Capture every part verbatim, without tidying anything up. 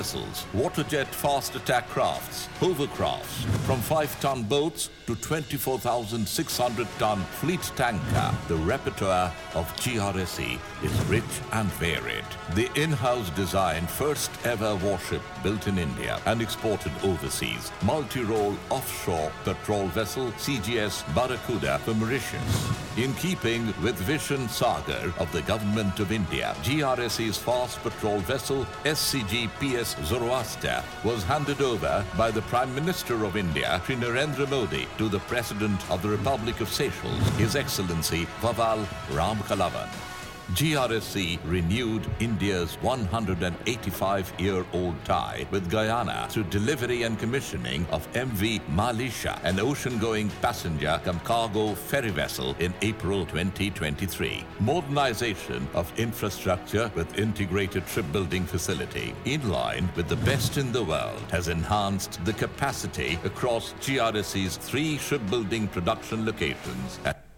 vessels, waterjet fast attack crafts, hovercrafts, from five-ton boats to twenty-four thousand six hundred ton fleet tanker, the repertoire of G R S E is rich and varied. The in-house designed first ever warship built in India and exported overseas, multi-role offshore patrol vessel C G S Barracuda for Mauritius. In keeping with Vision Sagar of the Government of India, G R S E's fast patrol vessel S C G P S Zoroaster was handed over by the Prime Minister of India, Shri Narendra Modi, to the President of the Republic of Seychelles, His Excellency Vaval Ramkalawan. G R S E renewed India's one hundred eighty-five-year-old tie with Guyana through delivery and commissioning of M V Malisha, an ocean-going passenger cum cargo ferry vessel in April twenty twenty-three. Modernization of infrastructure with integrated shipbuilding facility, in line with the best in the world, has enhanced the capacity across G R S E's three shipbuilding production locations.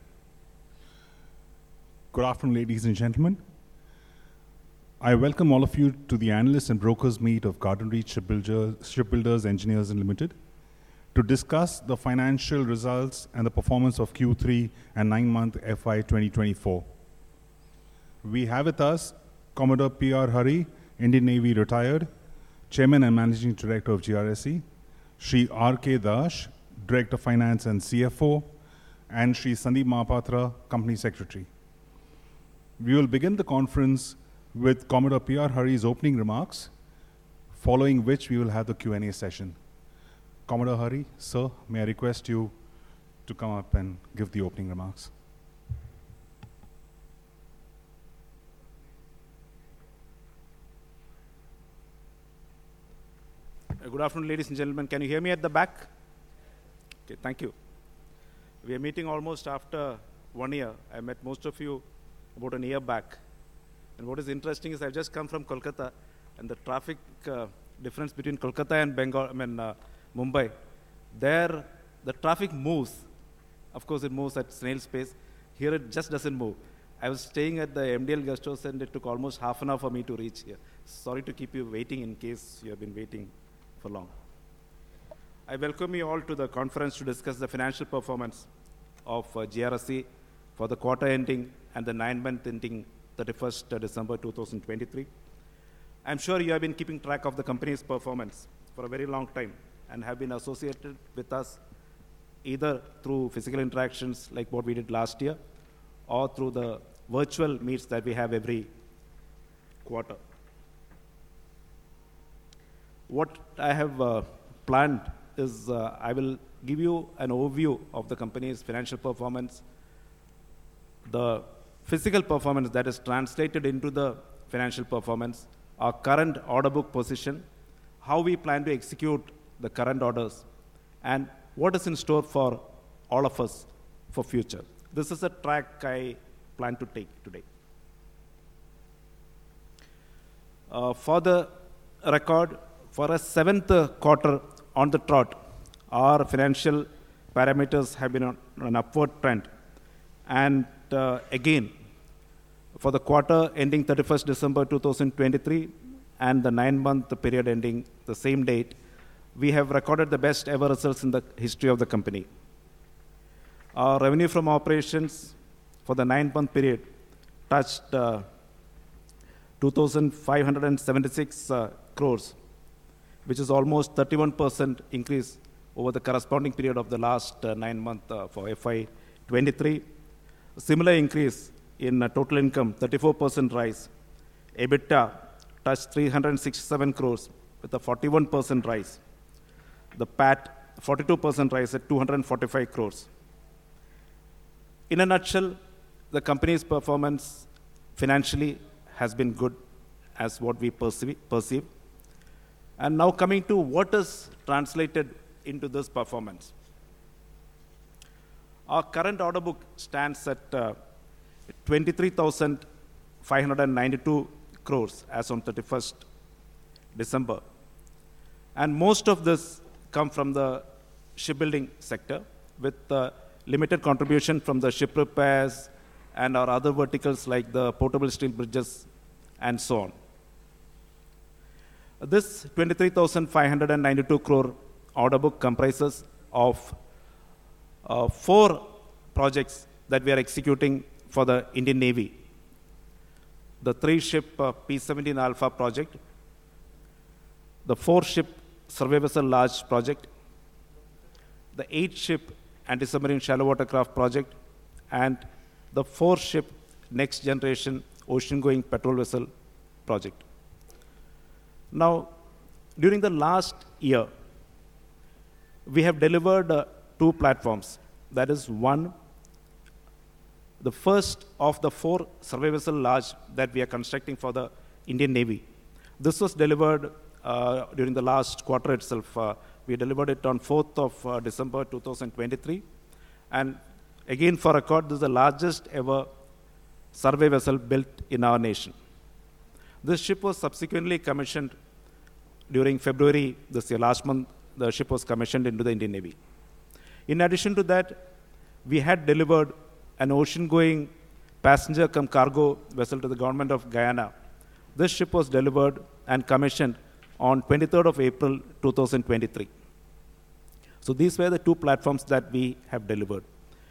Good afternoon, ladies and gentlemen. I welcome all of you to the Analysts and Brokers Meet of Garden Reach Shipbuilders, Shipbuilders Engineers Limited to discuss the financial results and the performance of Q three and nine-month F Y twenty twenty-four. We have with us Commodore P R Hari, Indian Navy retired, Chairman and Managing Director of G R S E, Shri R K Dash, Director of Finance and C F O, and Shri Sandeep Mahapatra, Company Secretary. We will begin the conference with Commodore P R Hari's opening remarks, following which we will have the Q and A session. Commodore Hari, sir, may I request you to come up and give the opening remarks. Good afternoon, ladies and gentlemen. Can you hear me at the back? Okay, thank you. We are meeting almost after one year. I met most of you about a year back. And what is interesting is I've just come from Kolkata, and the traffic uh, difference between Kolkata and Bengal, I mean uh, Mumbai, there the traffic moves. Of course, it moves at snail's pace. Here it just doesn't move. I was staying at the M D L guest house, and it took almost half an hour for me to reach here. Sorry to keep you waiting in case you have been waiting for long. I welcome you all to the conference to discuss the financial performance of uh, G R S E for the quarter ending and the nine-month ending thirty-first December two thousand twenty-three. I'm sure you have been keeping track of the company's performance for a very long time and have been associated with us either through physical interactions like what we did last year or through the virtual meets that we have every quarter. What I have uh, planned is uh, I will give you an overview of the company's financial performance, the physical performance that is translated into the financial performance, our current order book position, how we plan to execute the current orders, and what is in store for all of us for future. This is a track I plan to take today. Uh, for the record, for a seventh quarter on the trot, our financial parameters have been on an upward trend. And uh, again, for the quarter ending thirty-first December two thousand twenty-three and the nine-month period ending the same date, we have recorded the best ever results in the history of the company. Our revenue from operations for the nine-month period touched uh, two thousand five hundred seventy-six uh, crores, which is almost thirty-one percent increase over the corresponding period of the last uh, nine months uh, for F Y twenty-three. A similar increase in uh, total income, thirty-four percent rise. EBITDA touched three hundred sixty-seven crores with a forty-one percent rise. The P A T, forty-two percent rise at two hundred forty-five crores. In a nutshell, the company's performance financially has been good as what we perceive. perceive. And now coming to what is translated into this performance. Our current order book stands at uh, twenty-three thousand five hundred ninety-two crores as on thirty-first December. And most of this come from the shipbuilding sector with uh, limited contribution from the ship repairs and our other verticals like the portable steel bridges and so on. This twenty-three thousand five hundred ninety-two crore order book comprises of uh, four projects that we are executing for the Indian Navy. The three-ship uh, P seventeen Alpha project, the four-ship survey vessel large project, the eight-ship anti-submarine shallow watercraft project, and the four-ship next-generation ocean-going patrol vessel project. Now, during the last year, we have delivered uh, two platforms. That is, one, the first of the four survey vessel large that we are constructing for the Indian Navy. This was delivered uh, during the last quarter itself. Uh, we delivered it on fourth of uh, December two thousand twenty-three. And again, for record, this is the largest ever survey vessel built in our nation. This ship was subsequently commissioned during February this year. Last month, the ship was commissioned into the Indian Navy. In addition to that, we had delivered an ocean-going passenger cum cargo vessel to the government of Guyana. This ship was delivered and commissioned on twenty-third of April two thousand twenty-three. So these were the two platforms that we have delivered.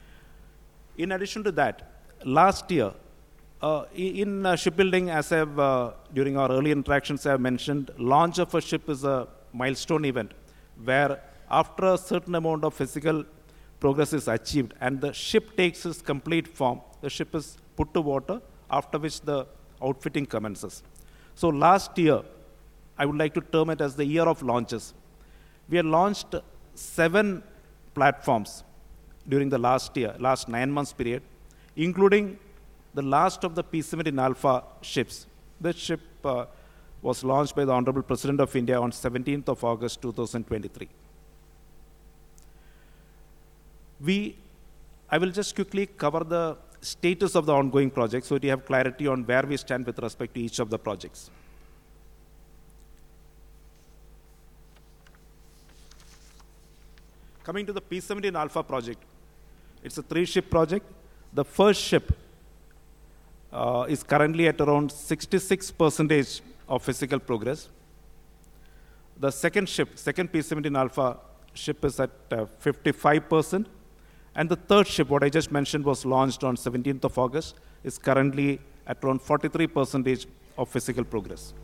In addition to that, last year, uh, in uh, shipbuilding, as I have, uh, during our early interactions, I have mentioned, launch of a ship is a milestone event where after a certain amount of physical progress is achieved and the ship takes its complete form, the ship is put to water, after which the outfitting commences. So last year, I would like to term it as the year of launches. We have launched seven platforms during the last year, last nine months period, including the last of the P seventeen Alpha ships. This ship uh, was launched by the Honorable President of India on seventeenth of August two thousand twenty-three. We, I will just quickly cover the status of the ongoing project so that you have clarity on where we stand with respect to each of the projects. Coming to the P seventeen Alpha project, it's a three-ship project. The first ship uh, is currently at around sixty-six percent of physical progress. The second ship, second P seventeen Alpha ship is at uh, fifty-five percent. And the third ship, what I just mentioned, was launched on seventeenth of August, is currently at around forty-three percent of physical progress.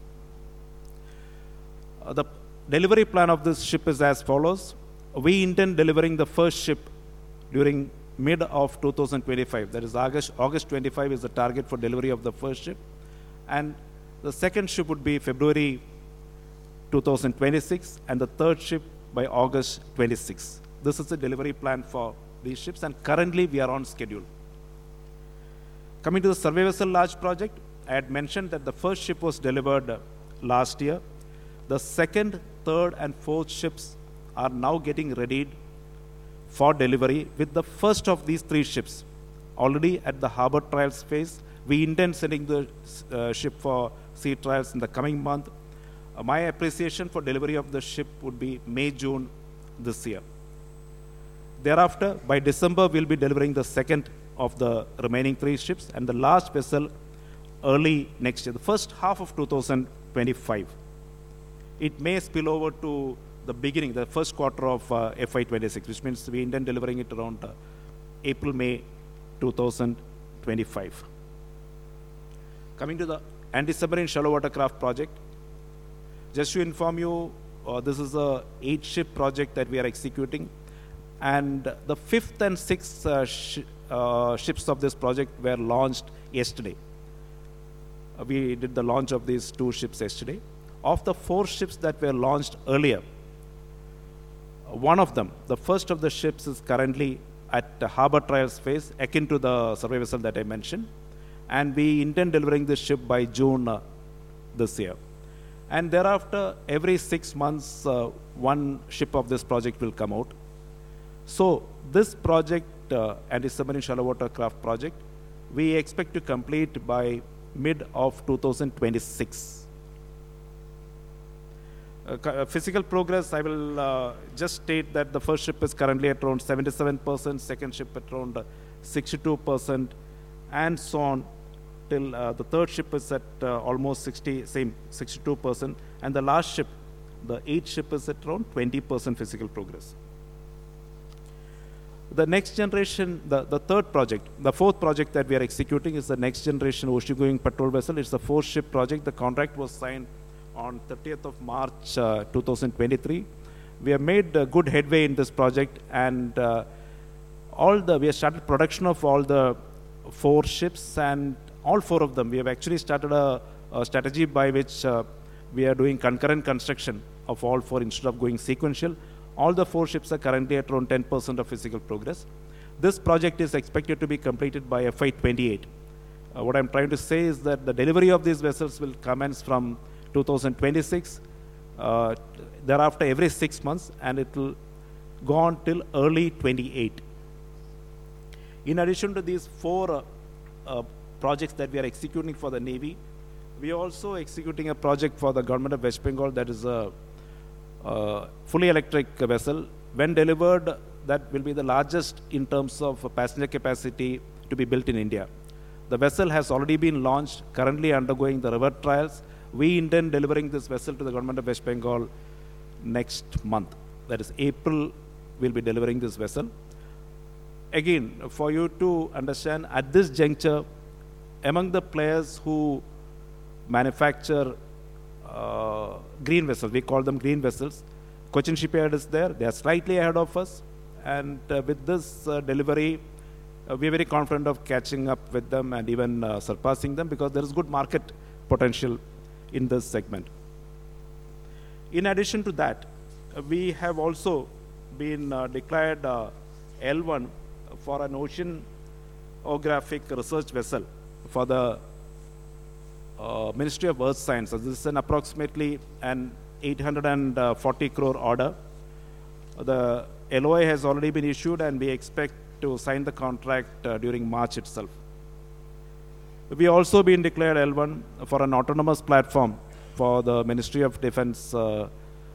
Uh, the delivery plan of this ship is as follows. We intend delivering the first ship during mid of two thousand twenty-five. That is August, August twenty-five is the target for delivery of the first ship. And the second ship would be February two thousand twenty-six, and the third ship by August twenty-sixth. This is the delivery plan for these ships, and currently we are on schedule. Coming to the survey vessel large project, I had mentioned that the first ship was delivered uh, last year. The second, third, and fourth ships are now getting readied for delivery with the first of these three ships already at the harbor trials phase. We intend sending the uh, ship for sea trials in the coming month. Uh, my appreciation for delivery of the ship would be May, June this year. Thereafter, by December, we'll be delivering the second of the remaining three ships and the last vessel early next year, the first half of two thousand twenty-five. It may spill over to the beginning, the first quarter of uh, F Y twenty-six, which means we intend delivering it around uh, April, May two thousand twenty-five. Coming to the anti-submarine shallow watercraft project, just to inform you, uh, this is a eight-ship project that we are executing. And the fifth and sixth uh, sh uh, ships of this project were launched yesterday. Uh, we did the launch of these two ships yesterday. Of the four ships that were launched earlier, uh, one of them, the first of the ships, is currently at the harbor trials phase, akin to the survey vessel that I mentioned. And we intend delivering this ship by June uh, this year. And thereafter, every six months, uh, one ship of this project will come out. So this project, uh, anti-submarine shallow watercraft project, we expect to complete by mid of two thousand twenty-six. Uh, physical progress, I will uh, just state that the first ship is currently at around seventy-seven percent, second ship at around sixty-two percent, and so on till uh, the third ship is at uh, almost sixty, same sixty-two percent, And the last ship, the eighth ship, is at around twenty percent physical progress. The next generation, the, the third project, the fourth project that we are executing is the next generation ocean-going patrol vessel. It's a four-ship project. The contract was signed on thirtieth of March uh, two thousand twenty-three. We have made uh, good headway in this project, and uh, all the we have started production of all the four ships, and all four of them. We have actually started a, a strategy by which uh, we are doing concurrent construction of all four instead of going sequential. All the four ships are currently at around ten percent of physical progress. This project is expected to be completed by F Y twenty-eight. Uh, what I'm trying to say is that the delivery of these vessels will commence from two thousand twenty-six, uh, thereafter every six months, and it will go on till early twenty-eight. In addition to these four uh, uh, projects that we are executing for the Navy, we are also executing a project for the government of West Bengal that is a uh, fully electric vessel. When delivered, that will be the largest in terms of passenger capacity to be built in India. The vessel has already been launched, currently undergoing the river trials. We intend delivering this vessel to the government of West Bengal next month. That is April, we'll be delivering this vessel. Again, for you to understand, at this juncture, among the players who manufacture uh, green vessels, we call them green vessels, Cochin Shipyard is there. They are slightly ahead of us. And uh, with this uh, delivery, uh, we are very confident of catching up with them and even uh, surpassing them, because there is good market potential in this segment. In addition to that, uh, we have also been uh, declared uh, L one for an oceanographic research vessel for the uh, Ministry of Earth Sciences. This is an approximately an eight hundred forty crore order. The L O I has already been issued, and we expect to sign the contract uh, during March itself. We also been declared L one for an autonomous platform for the Ministry of Defense, uh,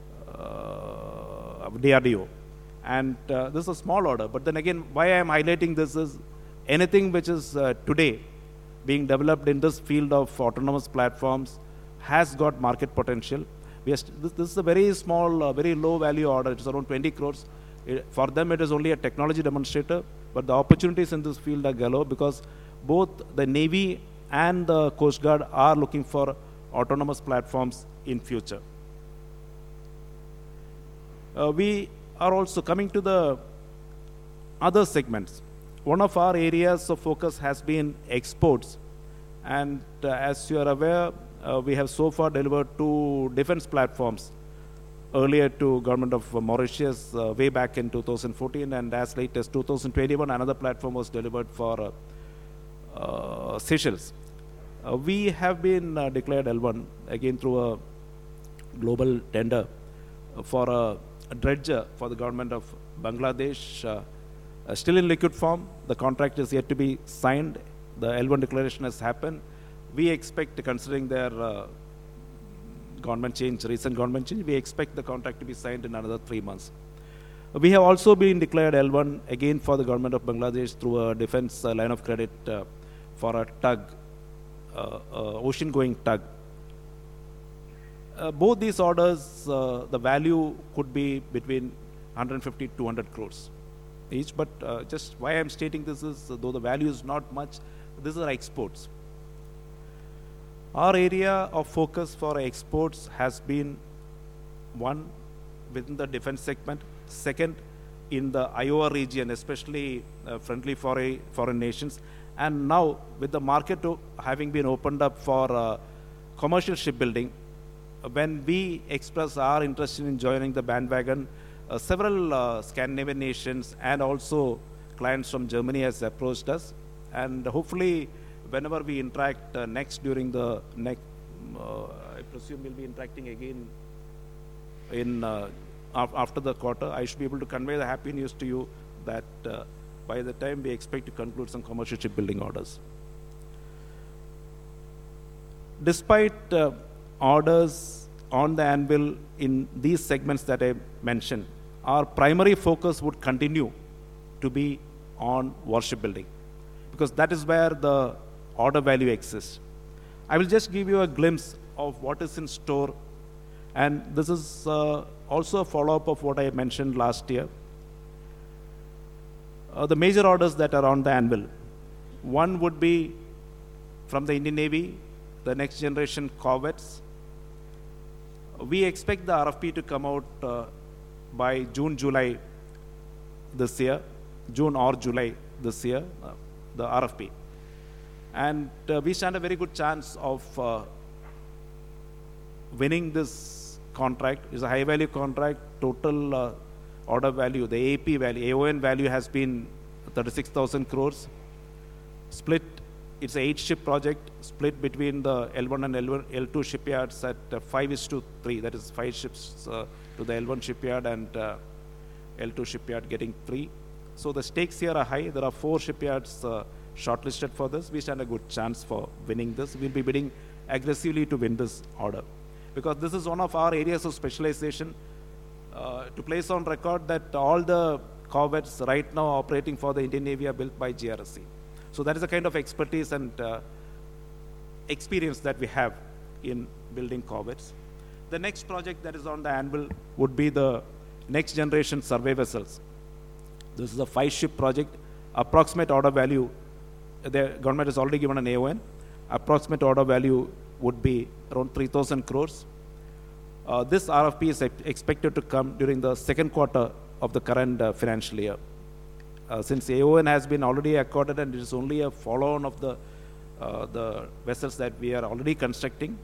uh, D R D O. And uh, this is a small order, but then again, why I am highlighting this is anything which is uh, today being developed in this field of autonomous platforms has got market potential. We are this, this is a very small, uh, very low value order. It's around twenty crores. It, for them, it is only a technology demonstrator, but the opportunities in this field are galore, because both the Navy and the Coast Guard are looking for autonomous platforms in future. Uh, we are also coming to the other segments. One of our areas of focus has been exports. And uh, as you are aware, uh, we have so far delivered two defense platforms earlier to government of Mauritius uh, way back in two thousand fourteen, and as late as two thousand twenty-one, another platform was delivered for uh, uh, Seychelles. Uh, we have been uh, declared L one, again through a global tender uh, for a, a dredger for the government of Bangladesh, uh, uh, still in liquid form. The contract is yet to be signed. The L one declaration has happened. We expect, considering their uh, government change, recent government change, we expect the contract to be signed in another three months. We have also been declared L one, again for the government of Bangladesh, through a defense uh, line of credit uh, for a tug, uh, uh, ocean-going tug. Uh, both these orders, uh, the value could be between one hundred fifty to two hundred crores each, but uh, just why I'm stating this is, uh, though the value is not much, these are exports. Our area of focus for exports has been, one, within the defense segment, second, in the I O R region, especially uh, friendly foreign, foreign nations, and now with the market having been opened up for uh, commercial shipbuilding, when we express our interest in joining the bandwagon, uh, several uh, Scandinavian nations and also clients from Germany has approached us, and hopefully whenever we interact uh, next during the next, uh, I presume we'll be interacting again in uh, af after the quarter, I should be able to convey the happy news to you that uh, by the time we expect to conclude some commercial shipbuilding orders. Despite uh, orders on the anvil in these segments that I mentioned, our primary focus would continue to be on warship building, because that is where the order value exists. I will just give you a glimpse of what is in store And this is uh, also a follow-up of what I mentioned last year. Uh, the major orders that are on the anvil. One would be from the Indian Navy, the next generation corvettes. We expect the R F P to come out uh, by June, July this year, June or July this year, uh, the R F P. And uh, we stand a very good chance of uh, winning this contract. It's a high value contract, total uh, order value, the A P value, A O N value has been thirty-six thousand crores. Split, it's a eight ship project, split between the L one and L one, L two shipyards at uh, five is to three, that is five ships uh, to the L one shipyard and uh, L two shipyard getting three. So the stakes here are high. There are four shipyards uh, shortlisted for this. We stand a good chance for winning this. We'll be bidding aggressively to win this order, because this is one of our areas of specialization. Uh, to place on record that all the corvettes right now operating for the Indian Navy are built by G R S C. So that is the kind of expertise and uh, experience that we have in building corvettes. The next project that is on the anvil would be the next generation survey vessels. This is a five ship project. Approximate order value, the government has already given an A O N. Approximate order value would be around three thousand crores. Uh, this R F P is expected to come during the second quarter of the current uh, financial year. Uh, since A O N has been already accorded and it is only a follow-on of the, uh, the vessels that we are already constructing,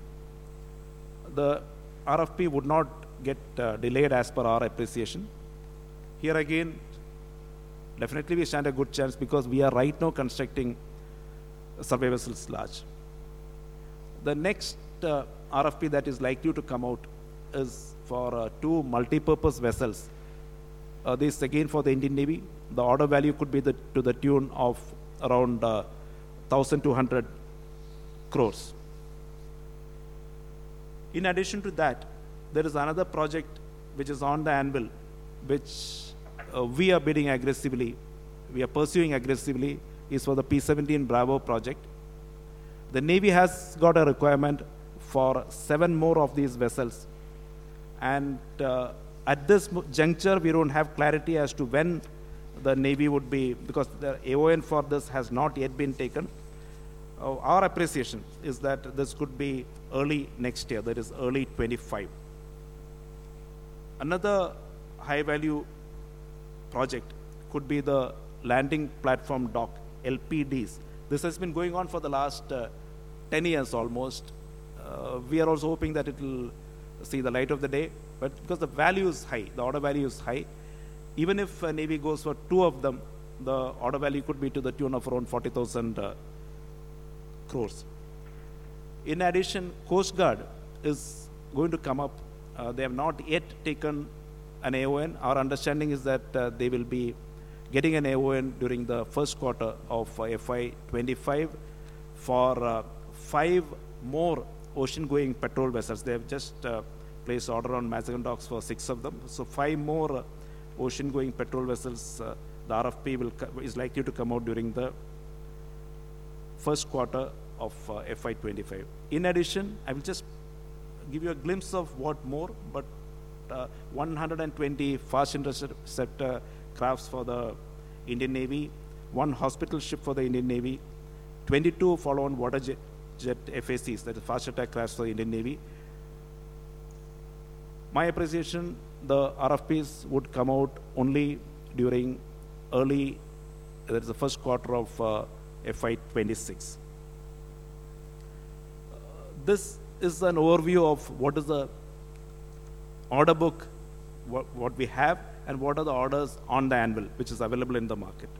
the R F P would not get uh, delayed as per our appreciation. Here again, definitely we stand a good chance because we are right now constructing survey vessels large. The next uh, R F P that is likely to come out is for uh, two multi-purpose vessels. Uh, this again for the Indian Navy. The order value could be the, to the tune of around uh, one thousand two hundred crores. In addition to that, there is another project which is on the anvil, which uh, we are bidding aggressively, we are pursuing aggressively, is for the P seventeen Bravo project. The Navy has got a requirement for seven more of these vessels. And uh, at this juncture, we don't have clarity as to when the Navy would be, because the A O N for this has not yet been taken. Uh, our appreciation is that this could be early next year, that is early twenty-five. Another high value project could be the landing platform dock, L P Ds. This has been going on for the last uh, ten years almost. Uh, we are also hoping that it will see the light of the day, but because the value is high, the order value is high, even if uh, Navy goes for two of them, the order value could be to the tune of around forty thousand uh, crores. In addition, Coast Guard is going to come up. Uh, they have not yet taken an A O N. Our understanding is that uh, they will be getting an A O N during the first quarter of uh, F Y twenty-five for uh, five more ocean-going patrol vessels. They have just uh, placed order on Mazagon docks for six of them. So five more uh, ocean-going patrol vessels, uh, the R F P will is likely to come out during the first quarter of uh, F Y twenty-five. In addition, I will just give you a glimpse of what more, but uh, one hundred twenty fast interceptor crafts for the Indian Navy, one hospital ship for the Indian Navy, twenty-two follow-on water jet, jet F A Cs, that is fast attack crafts for the Indian Navy. My appreciation, the R F Ps would come out only during early, that is the first quarter of uh, F Y twenty-six. Uh, this is an overview of what is the order book, what, what we have, and what are the orders on the anvil, which is available in the market.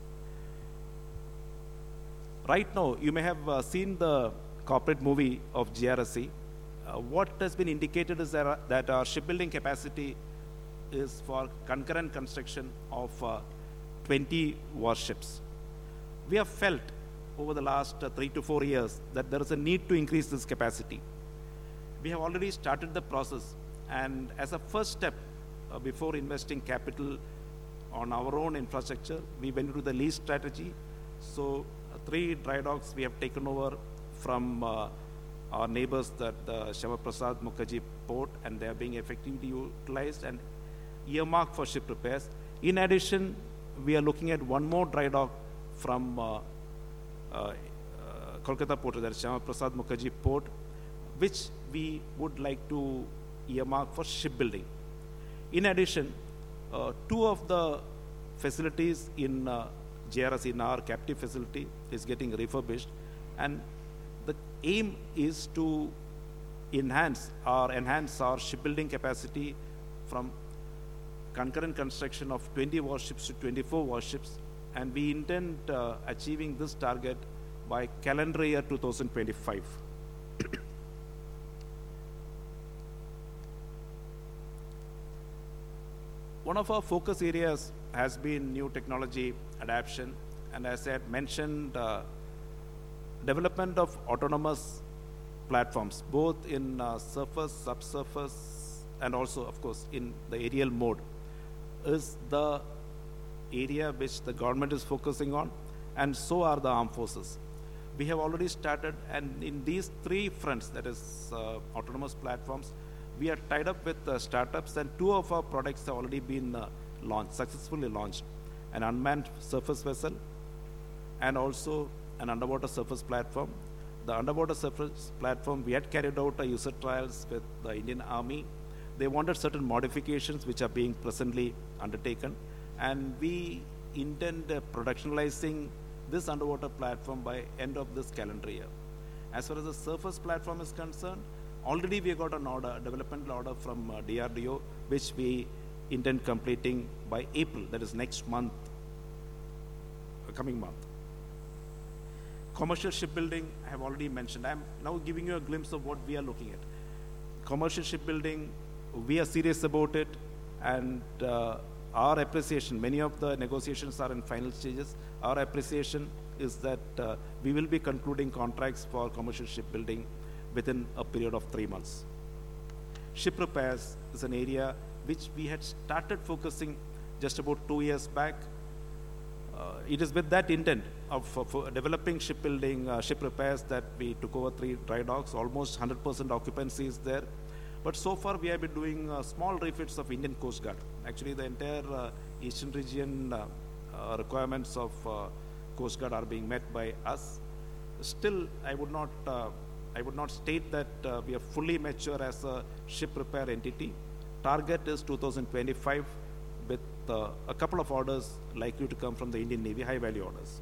Right now, you may have uh, seen the corporate movie of G R S C. Uh, what has been indicated is that, uh, that our shipbuilding capacity is for concurrent construction of uh, twenty warships. We have felt over the last uh, three to four years that there is a need to increase this capacity. We have already started the process, and as a first step, uh, before investing capital on our own infrastructure, we went into the lease strategy. So uh, three dry docks we have taken over from uh, our neighbors, that the Shava Prasad Mukherjee port, and they are being effectively utilized and earmarked for ship repairs. In addition, we are looking at one more dry dock from uh, uh, uh, Kolkata port, that is Syama Prasad Mukherjee port, which we would like to earmark for shipbuilding. In addition, uh, two of the facilities in uh, J R S, in our captive facility, is getting refurbished, and the aim is to enhance or enhance our shipbuilding capacity from concurrent construction of twenty warships to twenty-four warships, and we intend uh, achieving this target by calendar year two thousand twenty-five. One of our focus areas has been new technology adoption, and as I had mentioned, uh, development of autonomous platforms, both in uh, surface, subsurface, and also, of course, in the aerial mode, is the area which the government is focusing on, and so are the armed forces. We have already started, and in these three fronts, that is uh, autonomous platforms, we are tied up with uh, startups, and two of our products have already been uh, launched, successfully launched. An unmanned surface vessel and also an underwater surface platform. The underwater surface platform, we had carried out a user trials with the Indian Army. They wanted certain modifications which are being presently undertaken, and we intend uh, productionalizing this underwater platform by end of this calendar year. As far as the surface platform is concerned, already we got an order, a development order from uh, D R D O, which we intend completing by April, that is next month, uh, coming month. Commercial shipbuilding, I have already mentioned. I am now giving you a glimpse of what we are looking at. Commercial shipbuilding, we are serious about it, and uh, our appreciation, many of the negotiations are in final stages. Our appreciation is that uh, we will be concluding contracts for commercial shipbuilding within a period of three months. Ship repairs is an area which we had started focusing just about two years back. Uh, it is with that intent of, of uh, developing shipbuilding, uh, ship repairs, that we took over three dry docks. Almost one hundred percent occupancy is there. But so far we have been doing uh, small refits of Indian Coast Guard. Actually, the entire uh, eastern region uh, uh, requirements of uh, Coast Guard are being met by us. Still, I would not, uh, I would not state that uh, we are fully mature as a ship repair entity. Target is two thousand twenty-five, with uh, a couple of orders likely to come from the Indian Navy, high value orders.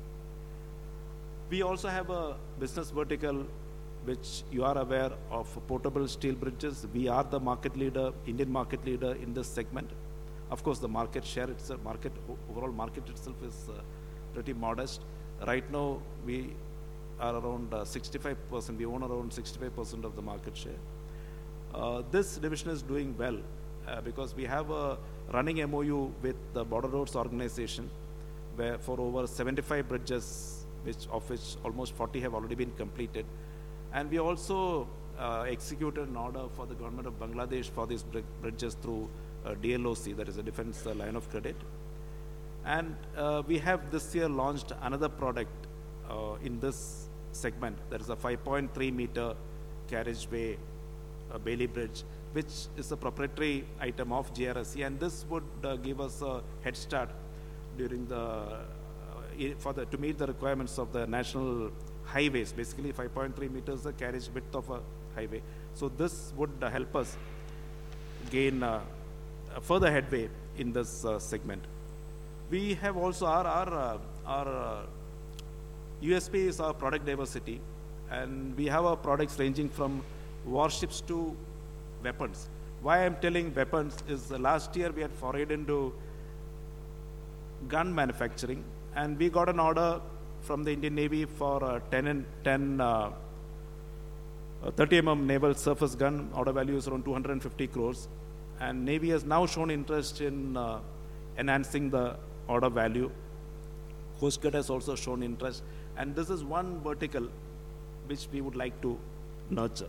We also have a business vertical which you are aware of, portable steel bridges. We are the market leader, Indian market leader in this segment. Of course, the market share itself, market, overall market itself is uh, pretty modest. Right now, we are around uh, sixty-five percent, we own around sixty-five percent of the market share. Uh, this division is doing well uh, because we have a running M O U with the Border Roads Organization, where for over seventy-five bridges, which of which almost forty have already been completed. And we also uh, executed an order for the government of Bangladesh for these bridges through uh, D L O C, that is a Defense uh, Line of Credit. And uh, we have this year launched another product uh, in this segment. That is a five point three meter carriageway uh, Bailey Bridge, which is a proprietary item of J R S C, and this would uh, give us a head start during the, uh, for the, to meet the requirements of the national highways. Basically, five point three meters the carriage width of a highway. So this would uh, help us gain uh, further headway in this uh, segment. We have also our our, uh, our uh, U S P is our product diversity, and we have our products ranging from warships to weapons. Why I'm telling weapons is uh, last year we had forayed into gun manufacturing, and we got an order from the Indian Navy for uh, ten and ten uh, uh, thirty millimeter naval surface gun. Order value is around two hundred fifty crores, and Navy has now shown interest in uh, enhancing the order value. Coast Guard has also shown interest, and this is one vertical which we would like to nurture.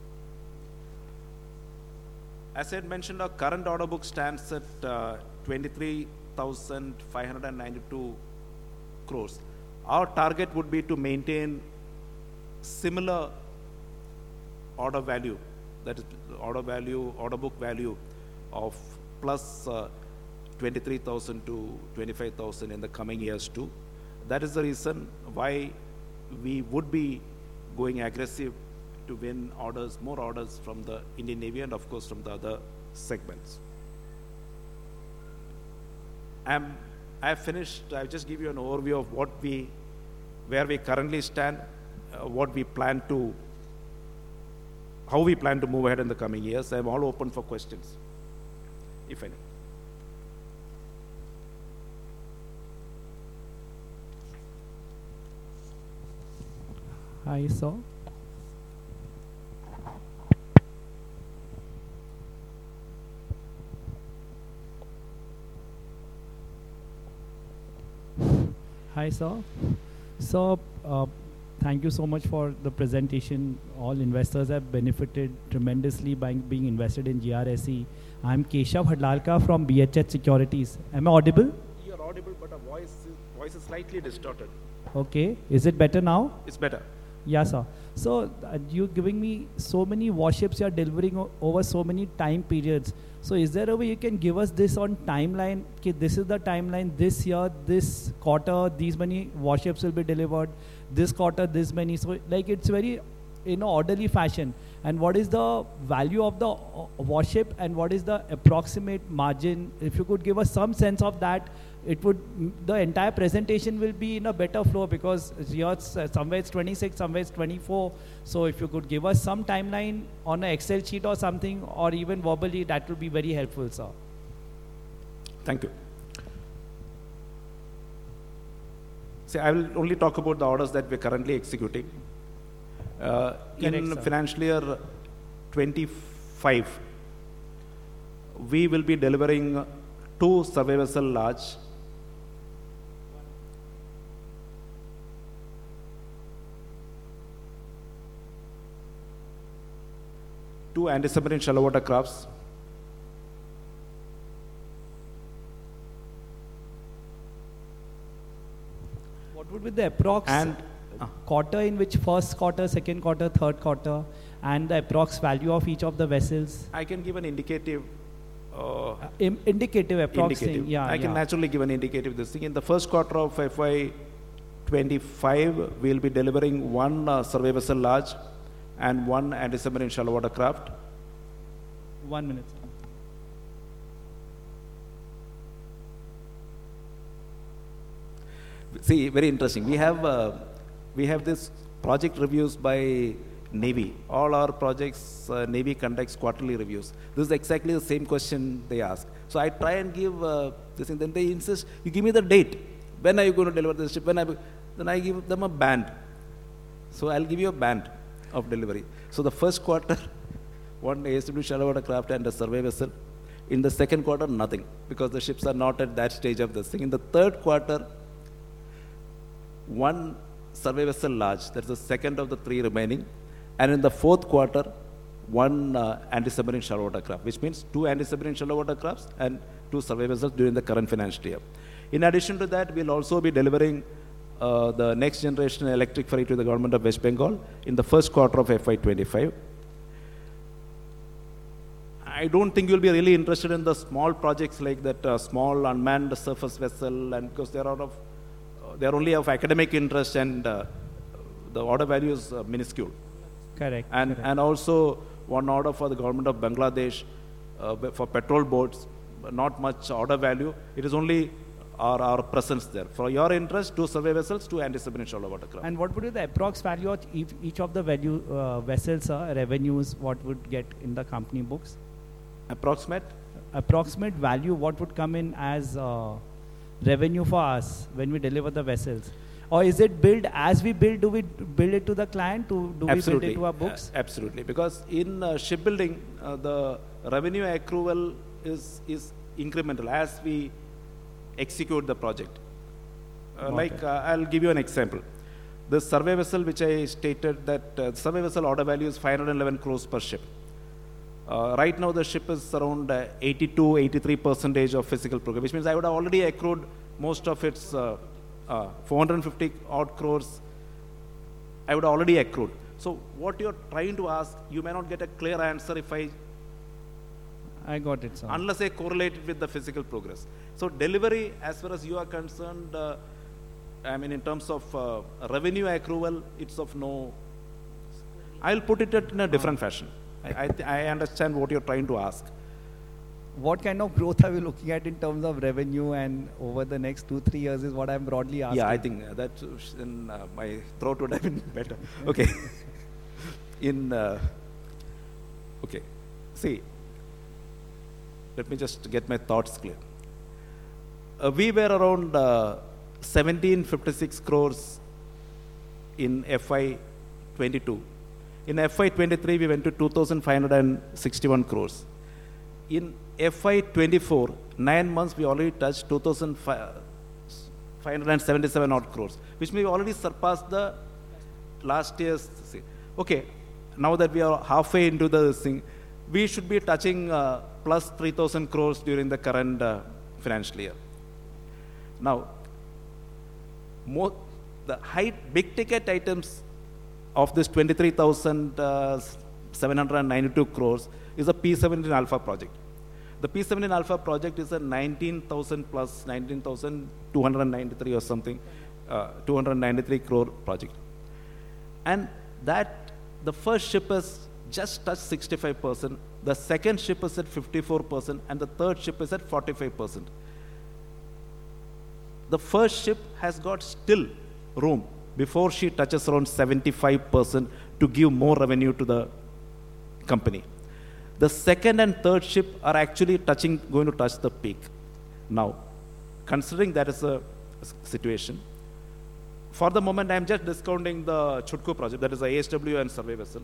As I had mentioned, our current order book stands at uh, twenty-three thousand five hundred ninety-two crores. Our target would be to maintain similar order value that is order value, order book value of plus uh, twenty-three thousand to twenty-five thousand in the coming years too. That is the reason why we would be going aggressive to win orders, more orders from the Indian Navy and of course from the other segments. I'm, I've finished, I'll just give you an overview of what we, where we currently stand, uh, what we plan to, how we plan to move ahead in the coming years. I'm all open for questions, if any. Hi, sir. Hi, sir. So, uh, thank you so much for the presentation. All investors have benefited tremendously by being invested in G R S E. I'm Keshav Hadlalka from B H H Securities. Am I audible? You're audible, but our voice is, voice is slightly distorted. Okay. Is it better now? It's better. Yeah, sir. So uh, you're giving me so many warships you're delivering over so many time periods. So is there a way you can give us this on timeline? Okay, this is the timeline. This year, this quarter, these many warships will be delivered. This quarter, this many. So like it's very in an orderly fashion. And what is the value of the uh, warship and what is the approximate margin? If you could give us some sense of that, it would, the entire presentation will be in a better flow because yours, uh, somewhere it's twenty-six, somewhere it's twenty-four. So if you could give us some timeline on an Excel sheet or something, or even verbally, that would be very helpful, sir. Thank you. See, I will only talk about the orders that we're currently executing. Uh, Correct, in sir. financial year twenty-five, we will be delivering two survey vessel large, two anti-submarine shallow water crafts, What would be the approx and uh, quarter in which first quarter, second quarter, third quarter, and the approx value of each of the vessels? I can give an indicative. Uh, Uh, im- indicative, approx indicative. thing. Yeah, I can yeah. naturally give an indicative this thing. In the first quarter of F Y twenty-five, we'll be delivering one uh, survey vessel large and one anti-submarine shallow water craft. One minute, sir. See, very interesting. We have uh, we have this project reviews by Navy. All our projects, uh, Navy conducts quarterly reviews. This is exactly the same question they ask. So I try and give uh, this thing. Then they insist, you give me the date. When are you going to deliver this ship? When I, then I give them a band. So I'll give you a band of delivery. So the first quarter, one A S W shallow water craft and a survey vessel. In the second quarter, nothing, because the ships are not at that stage of this thing. In the third quarter, one survey vessel large, that's the second of the three remaining. And in the fourth quarter, one uh, anti-submarine shallow water craft, which means two anti-submarine shallow water crafts and two survey vessels during the current financial year. In addition to that, we'll also be delivering uh, the next generation electric ferry to the government of West Bengal in the first quarter of F Y twenty-five. I don't think you'll be really interested in the small projects like that uh, small unmanned surface vessel, and because they're out of, uh, they're only of academic interest, and uh, the order value is uh, minuscule. Correct. And, correct. and also one order for the government of Bangladesh uh, for patrol boats, not much order value. It is only our, our presence there. For your interest, two survey vessels, two anti-submarine shallow water craft. And what would be the approx value of each, each of the value uh, vessels, uh, revenues, what would get in the company books? Approximate? Approximate value, what would come in as uh, revenue for us when we deliver the vessels? Or is it billed as we build? Do we build it to the client? Do, do we build it to our books? Uh, absolutely. Because in uh, shipbuilding, uh, the revenue accrual is, is incremental as we execute the project. Uh, like, Okay. uh, I'll give you an example. The survey vessel, which I stated that uh, survey vessel order value is five hundred eleven crores per ship. Uh, right now, the ship is around uh, eighty-two, eighty-three percentage of physical program, which means I would have already accrued most of its uh, uh, four hundred fifty odd crores. I would have already accrued. So what you're trying to ask, you may not get a clear answer if I, I got it, sir. unless I correlate it with the physical progress. So delivery, as far as you are concerned, uh, I mean, in terms of uh, revenue accrual, it's of no, I'll put it in a different fashion. I, I, th- I understand what you're trying to ask. What kind of growth are we looking at in terms of revenue and over the next two, three years is what I'm broadly asking. Yeah, I think uh, that uh, in, uh, my throat would have been better. Okay. in, uh, okay. See, let me just get my thoughts clear. Uh, we were around uh, seventeen fifty-six crores in F Y twenty-two. In F Y twenty-three, we went to two thousand five hundred sixty-one crores. In F Y twenty-four, nine months, we already touched two thousand five hundred seventy-seven odd crores, which means we already surpassed the last year's thing. Okay, now that we are halfway into the thing, we should be touching uh, plus three thousand crores during the current uh, financial year. Now, more, the high, big ticket items of this twenty-three thousand seven hundred ninety-two crores is a P seventeen Alpha project. The P seventeen Alpha project is a nineteen thousand plus nineteen thousand two hundred ninety-three or something, uh, two hundred ninety-three crore project. And that, the first ship has just touched sixty-five percent, the second ship is at fifty-four percent, and the third ship is at forty-five percent. The first ship has got still room before she touches around seventy-five percent to give more revenue to the company. The second and third ship are actually touching, going to touch the peak. Now, considering that is a situation, for the moment I am just discounting the Chutku project, that is a A S W and survey vessel.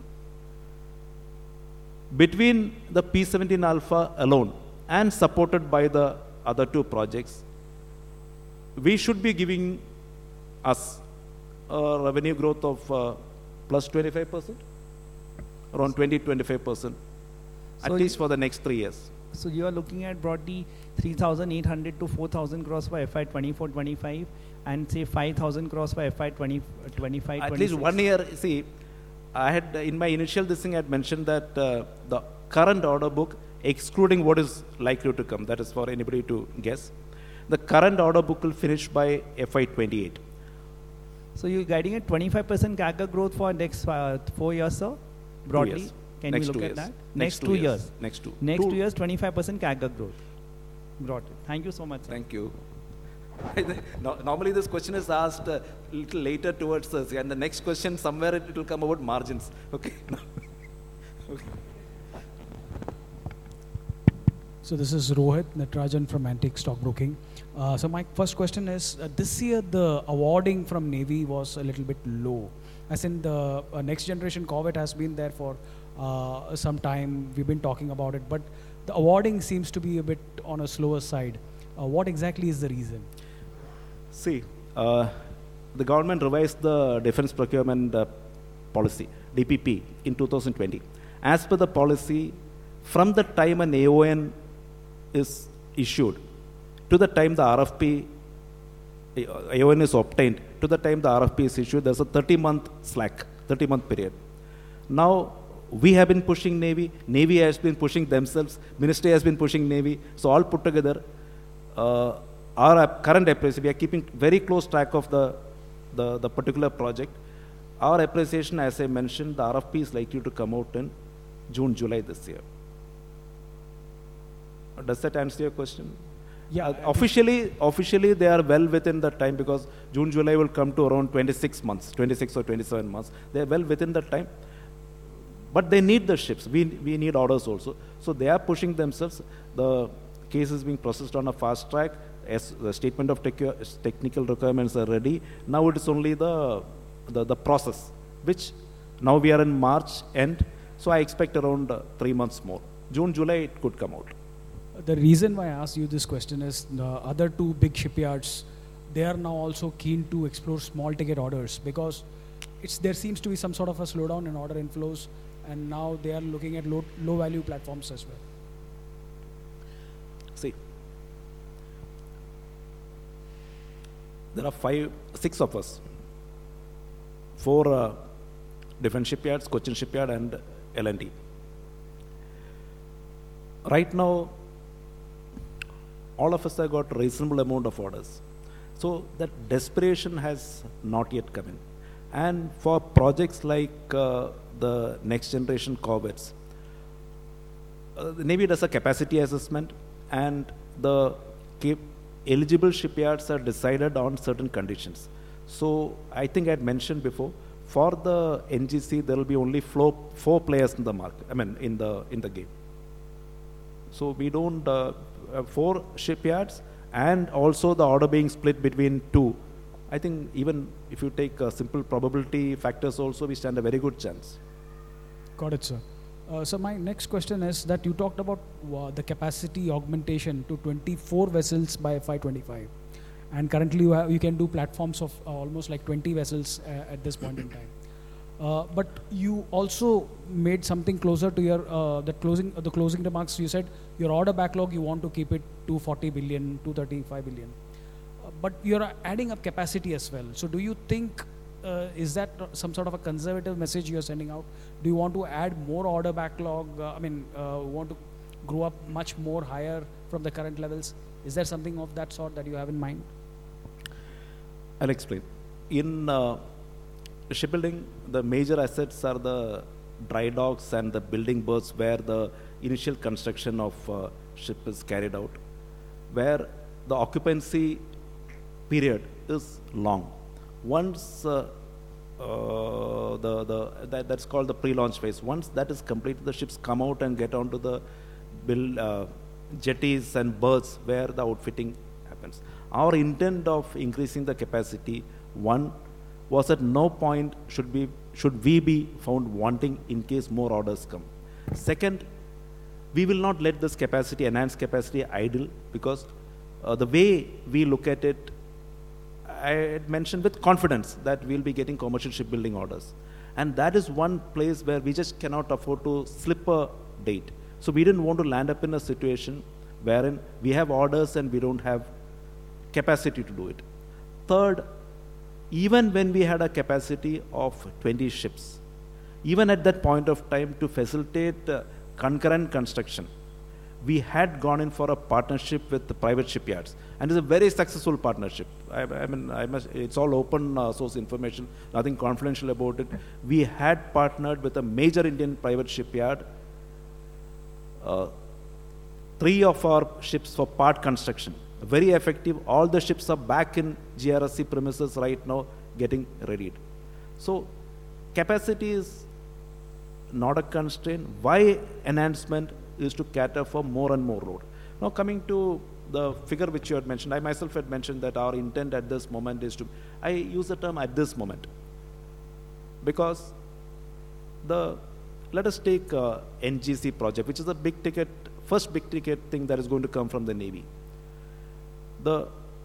Between the P seventeen Alpha alone and supported by the other two projects, we should be giving us a revenue growth of uh, plus twenty-five percent, around twenty to twenty-five percent, at So least you- for the next three years. So you are looking at broadly three thousand eight hundred to four thousand crores for F Y twenty-four twenty-five and say five thousand crores for F Y twenty, twenty-five At least twenty-six. one year, see, I had, uh, in my initial this thing, I had mentioned that uh, the current order book, excluding what is likely to come, that is for anybody to guess, the current order book will finish by F Y twenty-eight. So you're guiding at twenty-five percent C A G R growth for next uh, four years, sir? Broadly, years. can Next we look two at years. that? Next two two years. years. Next two. Next Two. two years, twenty-five percent C A G R growth. Broadly. Thank you so much, sir. Thank you. No- Normally this question is asked a little later towards us, and the next question somewhere it, it will come about margins. Okay. Okay. So this is Rohit Natarajan from Antique Stockbroking. Uh, so my first question is, uh, this year the awarding from Navy was a little bit low. As in the uh, next generation corvette has been there for uh, some time, we've been talking about it, but the awarding seems to be a bit on a slower side. Uh, what exactly is the reason? See, uh, the government revised the defense procurement uh, policy, D P P, in two thousand twenty. As per the policy, from the time an A O N is issued to the time the R F P, A O N is obtained, to the time the R F P is issued, there's a thirty month slack, thirty month period. Now, we have been pushing Navy, Navy has been pushing themselves, Ministry has been pushing Navy, so all put together, uh, our ap- current appraisal, we are keeping very close track of the, the, the particular project. Our appreciation, as I mentioned, the R F P is likely to come out in June, July this year. Does that answer your question? Yeah, Uh, officially, officially they are well within the time, because June, July will come to around twenty-six months, twenty-six or twenty-seven months. They are well within the time. But they need the ships. We, we need orders also. So they are pushing themselves. The case is being processed on a fast track. As the statement of tecu- technical requirements are ready. Now it is only the, the, the process, which now we are in March end. So I expect around uh, three months more. June, July, it could come out. The reason why I asked you this question is the other two big shipyards, they are now also keen to explore small ticket orders, because it's, there seems to be some sort of a slowdown in order inflows, and now they are looking at low, low value platforms as well. See, there are five, six of us. Four uh, different shipyards, Cochin Shipyard and L and T. Right now, all of us have got reasonable amount of orders. So that desperation has not yet come in. And for projects like uh, the next generation corvettes, uh, the Navy does a capacity assessment, and the cap eligible shipyards are decided on certain conditions. So I think I had mentioned before, for the N G C, there will be only four, four players in the market, I mean, in the, in the game. So we don't, uh, uh, four shipyards, and also the order being split between two. I think even if you take uh, simple probability factors also, we stand a very good chance. Got it, sir. Uh, so my next question is that you talked about uh, the capacity augmentation to twenty-four vessels by F Y twenty-five. And currently you, have, you can do platforms of uh, almost like twenty vessels uh, at this point in time. Uh, but you also made something closer to your uh, the closing uh, the closing remarks. You said your order backlog, you want to keep it two forty billion, two thirty-five billion. Uh, but you're adding up capacity as well. So do you think, uh, is that some sort of a conservative message you're sending out? Do you want to add more order backlog? Uh, I mean, uh, want to grow up much more higher from the current levels? Is there something of that sort that you have in mind? I'll explain. In uh, shipbuilding, the major assets are the dry docks and the building berths where the initial construction of uh, ship is carried out, where the occupancy period is long. Once uh, uh, the, the, that, that's called the pre-launch phase. Once that is completed, the ships come out and get onto the build, uh, jetties and berths where the outfitting happens. Our intent of increasing the capacity, one, was at no point should, be, should we be found wanting in case more orders come. Second, we will not let this capacity, enhanced capacity, idle, because uh, the way we look at it, I had mentioned with confidence that we'll be getting commercial shipbuilding orders. And that is one place where we just cannot afford to slip a date. So we didn't want to land up in a situation wherein we have orders and we don't have capacity to do it. Third, even when we had a capacity of twenty ships, even at that point of time to facilitate uh, concurrent construction, we had gone in for a partnership with the private shipyards, and it's a very successful partnership. I, I mean, I must, it's all open uh, source information, nothing confidential about it. We had partnered with a major Indian private shipyard, uh, three of our ships for part construction. Very effective. All the ships are back in G R S C premises right now, getting readied. So capacity is not a constraint. Why enhancement is to cater for more and more road. Now coming to the figure which you had mentioned, I myself had mentioned that our intent at this moment is to, I use the term at this moment, because the, let us take uh, N G C project, which is a big ticket, first big ticket thing that is going to come from the Navy. The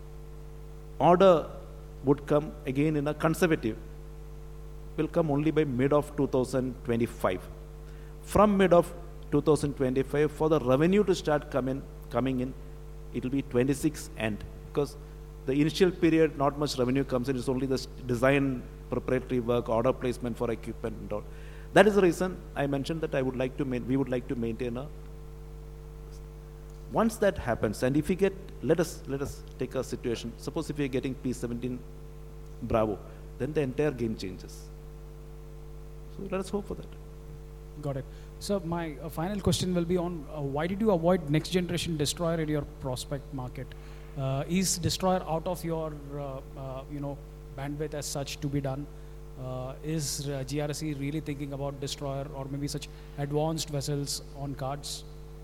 order would come again in a conservative, will come only by mid of two thousand twenty-five. From mid of two thousand twenty-five, for the revenue to start coming, coming in, it will be twenty-six end, because the initial period, not much revenue comes in, it's only the design, preparatory work, order placement for equipment and all. That is the reason I mentioned that I would like to, we would like to maintain a. Once that happens, and if we get, let us let us take a situation. Suppose if we are getting P seventeen Bravo, then the entire game changes. So let us hope for that. Got it. So my uh, final question will be on uh, why did you avoid next generation destroyer in your prospect market? Uh, is destroyer out of your uh, uh, you know bandwidth as such to be done? Uh, is uh, G R S C really thinking about destroyer or maybe such advanced vessels on cards?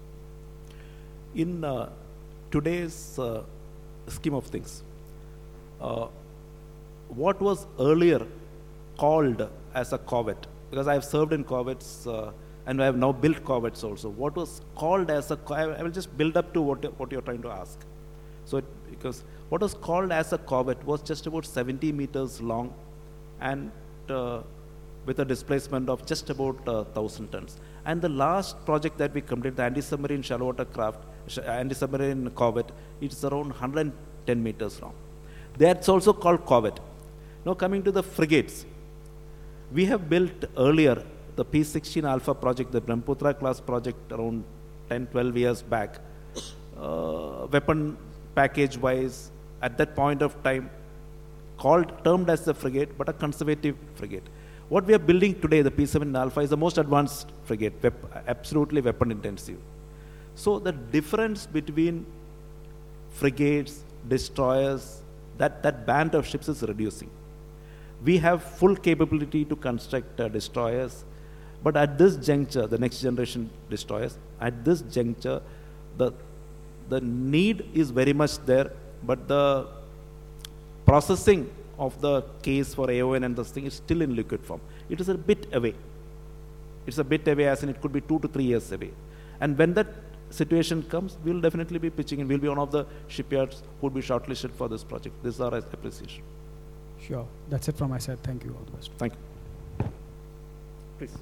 In uh, today's uh, scheme of things, uh, what was earlier called as a corvette, because I have served in corvettes uh, and I have now built corvettes also, what was called as a, I will just build up to what, what you're trying to ask. So, it, because what was called as a corvette was just about seventy meters long and uh, with a displacement of just about uh, one thousand tons. And the last project that we completed, the anti-submarine shallow water craft, anti-submarine corvette, it's around one hundred ten meters long. That's also called corvette. Now coming to the frigates. We have built earlier the P sixteen Alpha project, the Brahmaputra class project around ten, twelve years back. Uh, weapon package wise, at that point of time, called, termed as the frigate, but a conservative frigate. What we are building today, the P seven Alpha, is the most advanced frigate, wep- absolutely weapon intensive. So the difference between frigates, destroyers, that, that band of ships is reducing. We have full capability to construct uh, destroyers, but at this juncture, the next generation destroyers, at this juncture, the, the need is very much there, but the processing of the case for A O N and this thing is still in liquid form. It is a bit away. It's a bit away, as in it could be two to three years away. And when that situation comes, we'll definitely be pitching in. We'll be one of the shipyards who will be shortlisted for this project. This is our appreciation. Sure. That's it from my side. Thank you. All the best. Thank you. Please.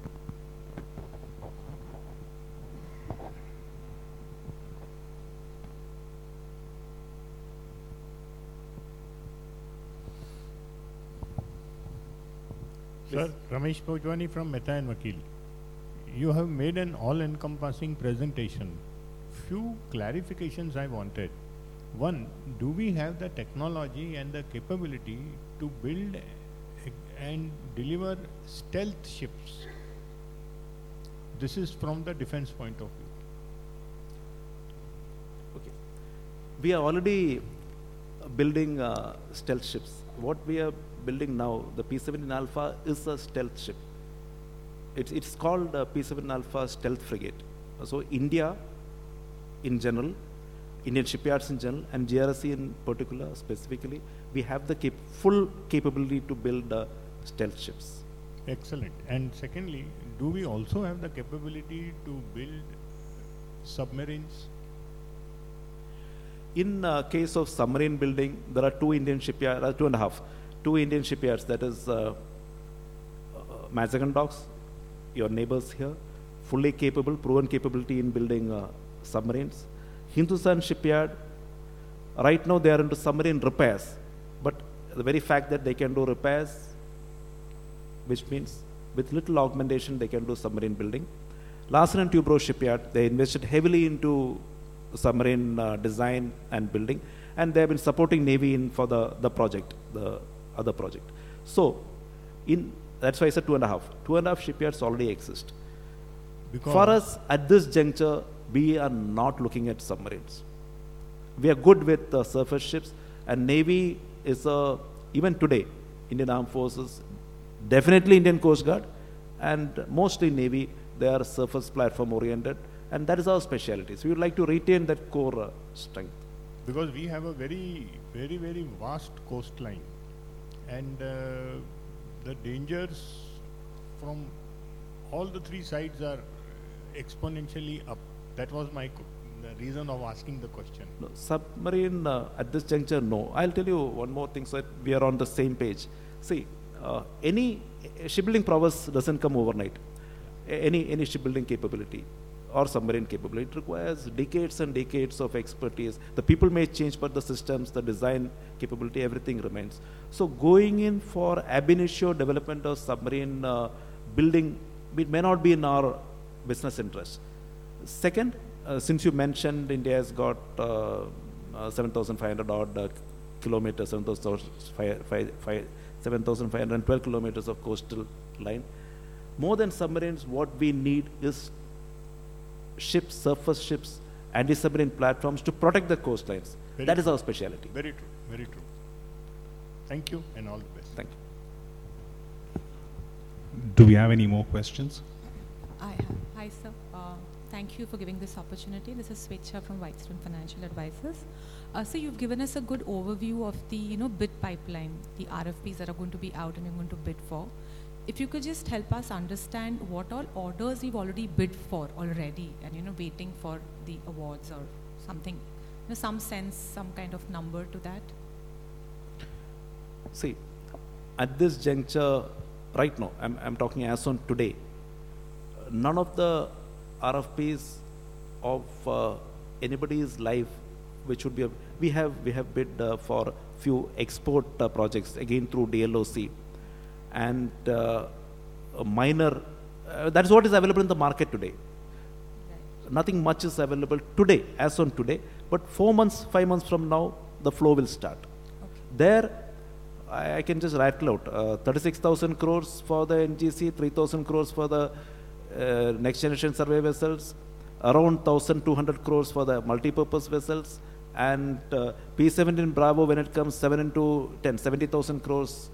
Sir, Ramesh Bhojwani from Mehta and Vakil. You have made an all-encompassing presentation. Few clarifications I wanted. One, do we have the technology and the capability to build and deliver stealth ships? This is from the defense point of view. Okay. We are already building uh, stealth ships. What we are building now, the P seventeen Alpha, is a stealth ship. It's, it's called uh, P seven Alpha Stealth Frigate. So India, in general, Indian shipyards in general, and G R S C in particular, specifically, we have the cap full capability to build uh, stealth ships. Excellent. And secondly, do we also have the capability to build submarines? In uh, case of submarine building, there are two Indian shipyards, uh, two and a half, two Indian shipyards, that is uh, uh, Mazagon Docks, your neighbors here, fully capable, proven capability in building uh, submarines. Hindustan Shipyard, right now they are into submarine repairs, but the very fact that they can do repairs, which means with little augmentation they can do submarine building. Larsen and Toubro Shipyard, they invested heavily into submarine uh, design and building, and they have been supporting Navy in for the, the project, the other project. So, in that's why I said two and a half. Two and a half shipyards already exist. Because for us, at this juncture, we are not looking at submarines. We are good with uh, surface ships, and Navy is a, even today, Indian Armed Forces, definitely Indian Coast Guard, and mostly Navy, they are surface platform oriented, and that is our specialty. So we would like to retain that core uh, strength. Because we have a very, very, very vast coastline, and uh, the dangers from all the three sides are exponentially up. That was my co the reason of asking the question. No, submarine uh, at this juncture, no. I'll tell you one more thing so that we are on the same page. See, uh, any shipbuilding prowess doesn't come overnight. Any any shipbuilding capability or submarine capability, it requires decades and decades of expertise. The people may change, but the systems, the design capability, everything remains. So going in for ab initio development of submarine uh, building, it may not be in our business interest. Second, uh, since you mentioned India has got uh, uh, seven thousand five hundred odd uh, kilometers, seven thousand five hundred twelve kilometers of coastal line. More than submarines, what we need is ships, surface ships, anti-submarine platforms to protect the coastlines. Very that true. is our specialty. Very true, very true. Thank you and all the best. Thank you. Do we have any more questions? I have. Hi, sir. Uh, thank you for giving this opportunity. This is Swetcha from Whitestone Financial Advisors. Uh, so you've given us a good overview of the you know bid pipeline, the R F Ps that are going to be out and you're going to bid for. If you could just help us understand what all orders you've already bid for already, and you know waiting for the awards or something, you know, some sense, some kind of number to that. See, at this juncture, right now, I'm, I'm talking as on today, none of the R F Ps of uh, anybody's life, which would be, a, we have we have bid uh, for few export uh, projects, again through D L O C. and uh, a minor, uh, that's what is available in the market today. Right. Nothing much is available today, as on today, but four months, five months from now, the flow will start. Okay. There, I, I can just rattle out, uh, thirty-six thousand crores for the N G C, three thousand crores for the uh, next generation survey vessels, around one thousand two hundred crores for the multi-purpose vessels, and uh, P seventeen Bravo, when it comes seven into ten, seventy thousand crores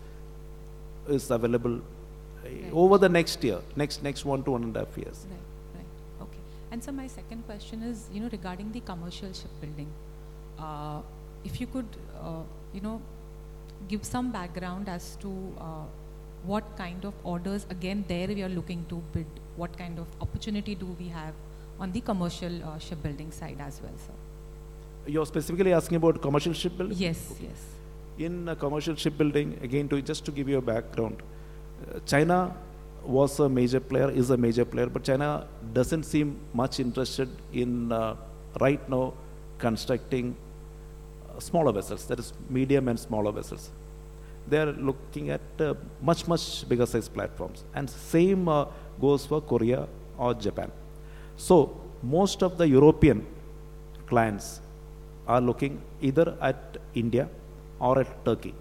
is available Right. over the next year, next next one to one and a half years. Right, right, okay. And so my second question is, you know, regarding the commercial shipbuilding. Uh, if you could, uh, you know, give some background as to uh, what kind of orders, again, there we are looking to bid, what kind of opportunity do we have on the commercial uh, shipbuilding side as well, sir? You're specifically asking about commercial shipbuilding? Yes, yes. In uh, commercial shipbuilding, again, to just to give you a background, uh, China was a major player, is a major player, but China doesn't seem much interested in uh, right now constructing uh, smaller vessels, that is medium and smaller vessels. They are looking at uh, much, much bigger size platforms. And same uh, goes for Korea or Japan. So most of the European clients are looking either at India or at Turkey.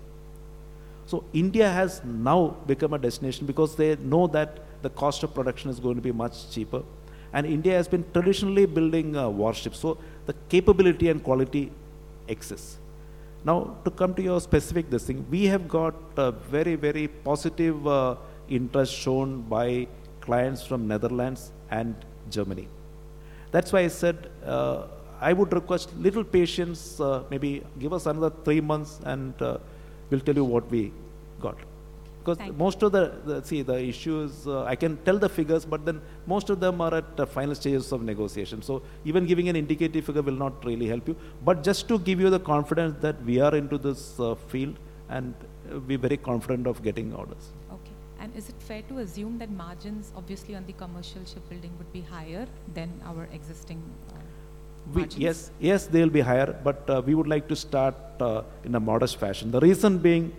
So India has now become a destination because they know that the cost of production is going to be much cheaper. And India has been traditionally building uh, warships. So the capability and quality exists. Now, to come to your specific this thing, we have got uh, very, very positive uh, interest shown by clients from Netherlands and Germany. That's why I said uh, I would request little patience, uh, maybe give us another three months and uh, we'll tell you what we got. Because Thank most of the, the, see, the issues, uh, I can tell the figures, but then most of them are at the final stages of negotiation. So even giving an indicative figure will not really help you. But just to give you the confidence that we are into this uh, field and uh, be very confident of getting orders. Okay. And is it fair to assume that margins, obviously, on the commercial shipbuilding would be higher than our existing uh, We, margins? yes, yes, they will be higher, but uh, we would like to start uh, in a modest fashion. The reason being,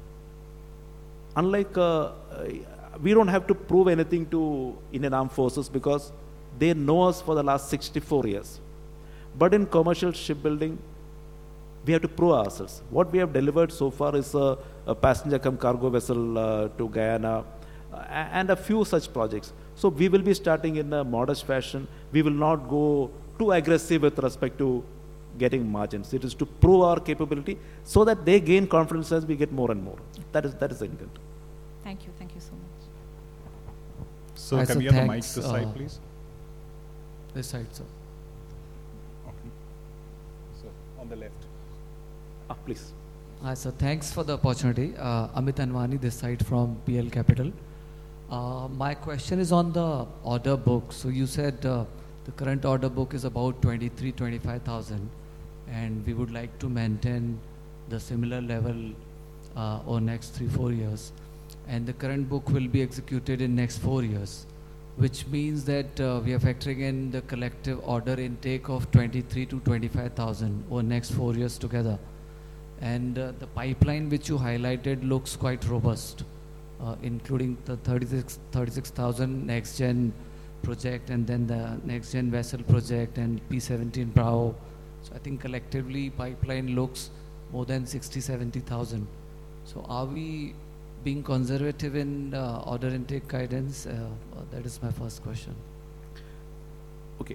unlike, uh, uh, we don't have to prove anything to Indian Armed Forces because they know us for the last sixty-four years. But in commercial shipbuilding, we have to prove ourselves. What we have delivered so far is a, a passenger cum cargo vessel uh, to Guyana uh, and a few such projects. So we will be starting in a modest fashion. We will not go too aggressive with respect to getting margins. It is to prove our capability so that they gain confidence as we get more and more. That is, that is the intent. Thank you. Thank you so much. So Hi, can sir, we have the mic thanks, this side, uh, please? This side, sir. Okay. So on the left. Ah, please. Hi, sir. Thanks for the opportunity. Uh, Amit Anwani, this side from P L Capital. Uh, my question is on the order book. So you said uh, the current order book is about twenty-three, twenty-five thousand, and we would like to maintain the similar level uh, over next three, four years. And the current book will be executed in next four years, which means that uh, we are factoring in the collective order intake of twenty-three to twenty-five thousand over next four years together. And uh, the pipeline which you highlighted looks quite robust, uh, including the thirty-six thousand next gen project and then the next gen vessel project and P seventeen Bravo. So I think collectively pipeline looks more than sixty, seventy thousand. So are we being conservative in uh, order intake guidance? Uh, uh, that is my first question. Okay.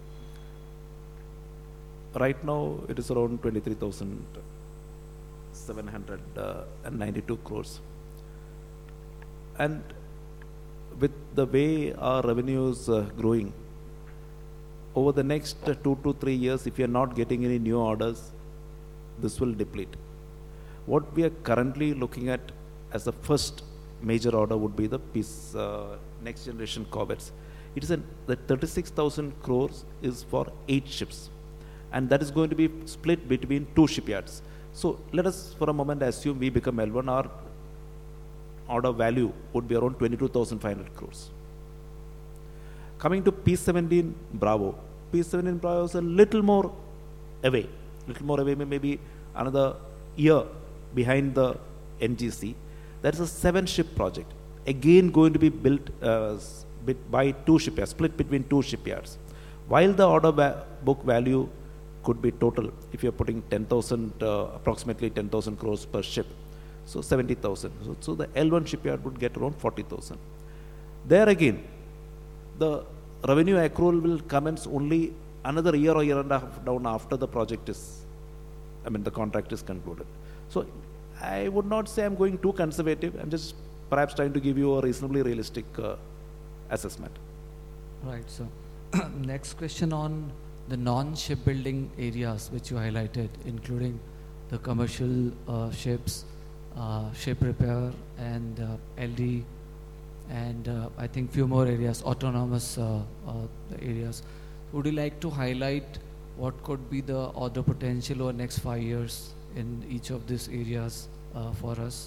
Right now, it is around twenty-three thousand seven hundred ninety-two crores. And with the way our revenue is uh, growing, over the next uh, two to three years, if you are not getting any new orders, this will deplete. What we are currently looking at as the first major order would be the piece, uh, next generation corvettes. It is an, the thirty-six thousand crores is for eight ships, and that is going to be split between two shipyards. So let us for a moment assume we become L one, our order value would be around twenty-two thousand five hundred crores. Coming to P seventeen Bravo, P seventeen Bravo is a little more away, little more away, maybe another year behind the N G C. That is a seven ship project. again going to be built uh, bit by two shipyards, split between two shipyards. While the order va book value could be total, if you're putting ten thousand, uh, approximately ten thousand crores per ship, so seventy thousand. So, so the L one shipyard would get around forty thousand. There again, the revenue accrual will commence only another year or year and a half down after the project is, I mean, the contract is concluded. So I would not say I'm going too conservative. I'm just perhaps trying to give you a reasonably realistic uh, assessment. Right, so next question on the non-shipbuilding areas which you highlighted, including the commercial uh, ships, uh, ship repair, and uh, L D, and uh, I think few more areas, autonomous uh, uh, areas. Would you like to highlight what could be the order potential over next five years in each of these areas uh, for us?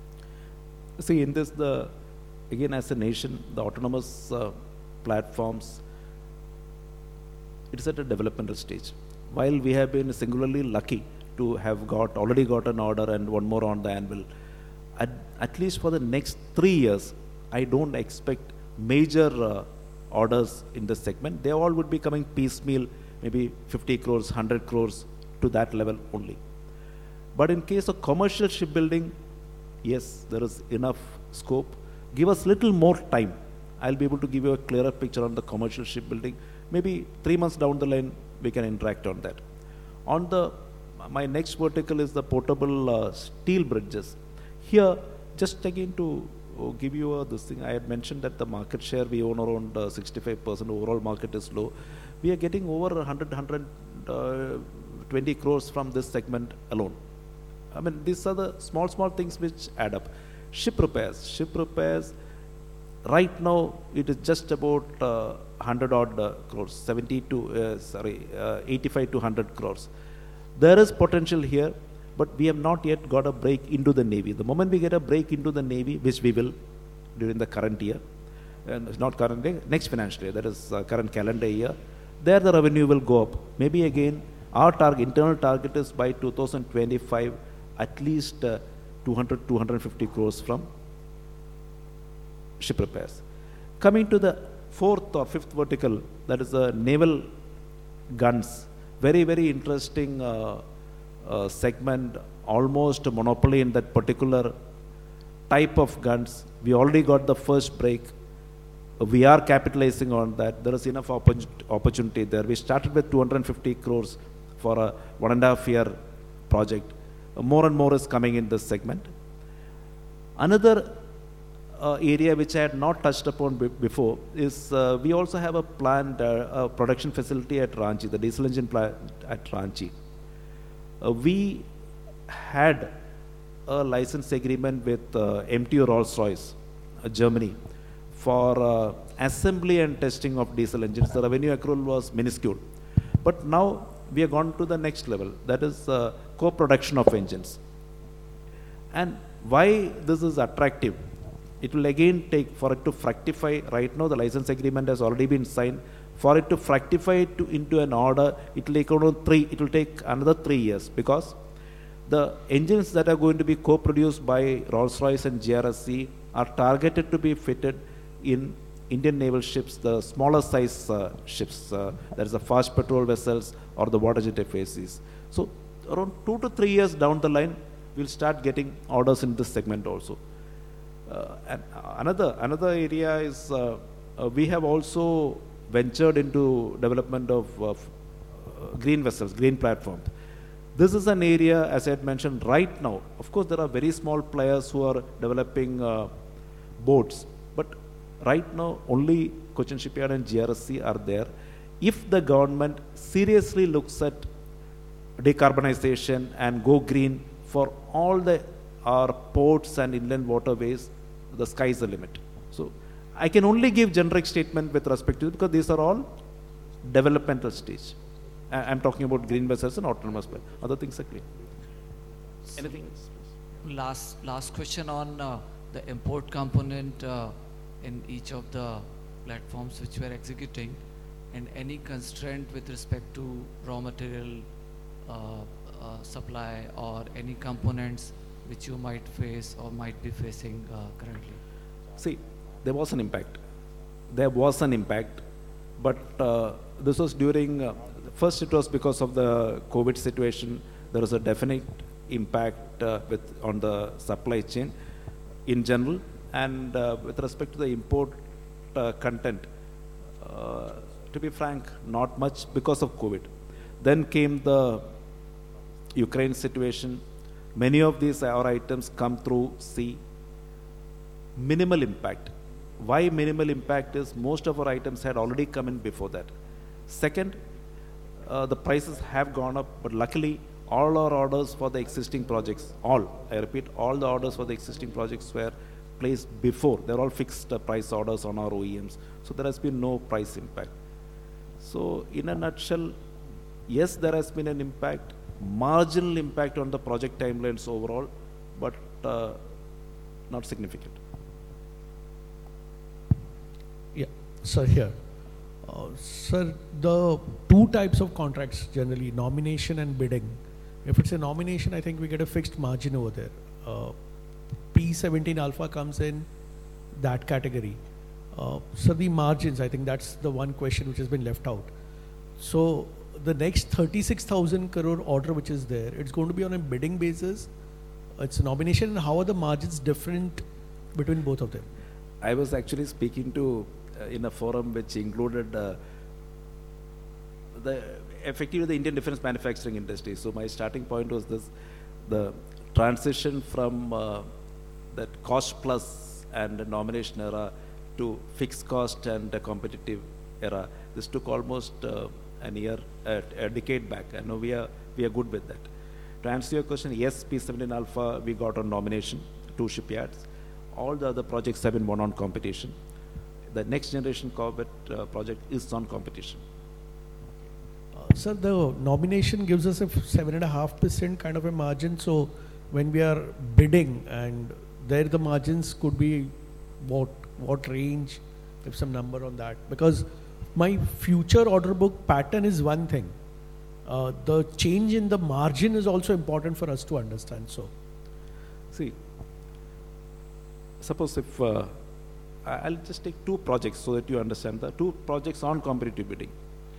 See, in this, the again as a nation, the autonomous uh, platforms, it's at a developmental stage. While we have been singularly lucky to have got already got an order and one more on the anvil, at, at least for the next three years, I don't expect major uh, orders in this segment. They all would be coming piecemeal, maybe fifty crores, one hundred crores to that level only. But in case of commercial shipbuilding, yes, there is enough scope. Give us little more time. I'll be able to give you a clearer picture on the commercial shipbuilding. Maybe three months down the line, we can interact on that. On the, my next vertical is the portable uh, steel bridges. Here, just again to uh, give you uh, this thing, I had mentioned that the market share, we own around uh, sixty-five percent, overall market is low. We are getting over one hundred, one hundred twenty crores from this segment alone. I mean, these are the small, small things which add up. Ship repairs, ship repairs, right now it is just about uh, one hundred odd uh, crores, seventy to, uh, sorry, uh, eighty-five to one hundred crores. There is potential here, but we have not yet got a break into the Navy. The moment we get a break into the Navy, which we will during the current year, and not current year, next financial year, that is uh, current calendar year, there the revenue will go up. Maybe again, our target, internal target is by two thousand twenty-five, at least uh, two hundred, two hundred fifty crores from ship repairs. Coming to the fourth or fifth vertical, that is the naval guns. Very, very interesting uh, uh, segment, almost a monopoly in that particular type of guns. We already got the first break. We are capitalizing on that. There is enough oppor opportunity there. We started with two hundred fifty crores for a one and a half year project. More and more is coming in this segment. Another uh, area which I had not touched upon before is uh, we also have a planned uh, a production facility at Ranchi, the diesel engine plant at Ranchi. Uh, we had a license agreement with uh, M T U Rolls-Royce, uh, Germany, for uh, assembly and testing of diesel engines. The revenue accrual was minuscule. But now we have gone to the next level, that is uh, co-production of engines. And why this is attractive? It will again take, for it to fructify, right now the license agreement has already been signed. For it to fructify it to, into an order, it will take around three, it will take another three years, because the engines that are going to be co-produced by Rolls-Royce and G R S C are targeted to be fitted in Indian naval ships, the smaller size uh, ships, uh, that is the fast patrol vessels or the water jet F A Cs. So around two to three years down the line, we'll start getting orders in this segment also. Uh, and another another area is uh, uh, we have also ventured into development of uh, green vessels, green platforms. This is an area, as I had mentioned, right now. Of course, there are very small players who are developing uh, boats, but right now only Cochin Shipyard and G R S C are there. If the government seriously looks at decarbonization and go green for all the our ports and inland waterways, the sky is the limit. So I can only give generic statement with respect to it, because these are all developmental stage. I I'm talking about green vessels and autonomous play. Other things are clear. Anything else? Last, last question on uh, the import component uh, in each of the platforms which we are executing, and any constraint with respect to raw material uh, uh, supply or any components which you might face or might be facing uh, currently. See, there was an impact. There was an impact, but uh, this was during, uh, first it was because of the COVID situation. There was a definite impact uh, with on the supply chain in general, and uh, with respect to the import uh, content, uh, to be frank, not much because of COVID. Then came the Ukraine situation. Many of these our items come through sea. Minimal impact. Why minimal impact is most of our items had already come in before that. Second, uh, the prices have gone up, but luckily all our orders for the existing projects, all, I repeat, all the orders for the existing projects were placed before. They're all fixed uh, price orders on our O E Ms. So there has been no price impact. So in a nutshell, yes, there has been an impact, marginal impact on the project timelines overall, but uh, not significant. Yeah, sir, here. Uh, sir, the two types of contracts generally, nomination and bidding. If it's a nomination, I think we get a fixed margin over there. Uh, P seventeen alpha comes in that category. Uh, so the margins, I think that's the one question which has been left out. So the next thirty-six thousand crore order which is there, it's going to be on a bidding basis. It's a nomination, and how are the margins different between both of them? I was actually speaking to uh, in a forum which included uh, the effectively the Indian defense manufacturing industry. So my starting point was this: the transition from uh, that cost plus and nomination era to fixed cost and a competitive era. This took almost uh, an year, uh, a decade back. I know we are we are good with that. To answer your question, yes, P seventeen alpha we got on nomination, two shipyards. All the other projects have been won on competition. The next generation Corvette uh, project is on competition. Uh, sir, the nomination gives us a seven and a half percent kind of a margin. So when we are bidding, and there the margins could be what what range? If some number on that, because my future order book pattern is one thing. Uh, the change in the margin is also important for us to understand. So, see, suppose if uh, I'll just take two projects so that you understand the two projects on competitive bidding.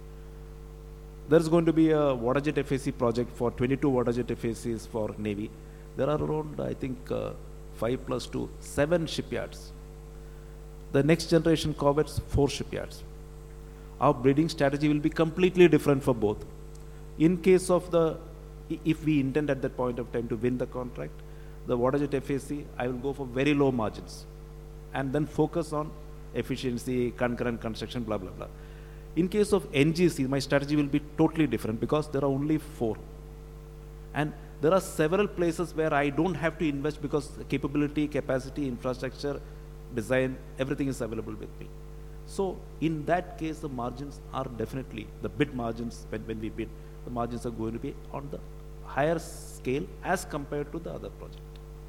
There's going to be a water jet F A C project for twenty-two water jet F A Cs for Navy. There are around, I think, uh, five plus two, seven shipyards. The next generation Corvettes, four shipyards. Our bidding strategy will be completely different for both. In case of the, if we intend at that point of time to win the contract, the water jet F A C, I will go for very low margins and then focus on efficiency, concurrent construction, blah, blah, blah. In case of N G C, my strategy will be totally different because there are only four. And there are several places where I don't have to invest because capability, capacity, infrastructure, design, everything is available with me. So in that case, the margins are definitely, the bid margins, when, when we bid, the margins are going to be on the higher scale as compared to the other project.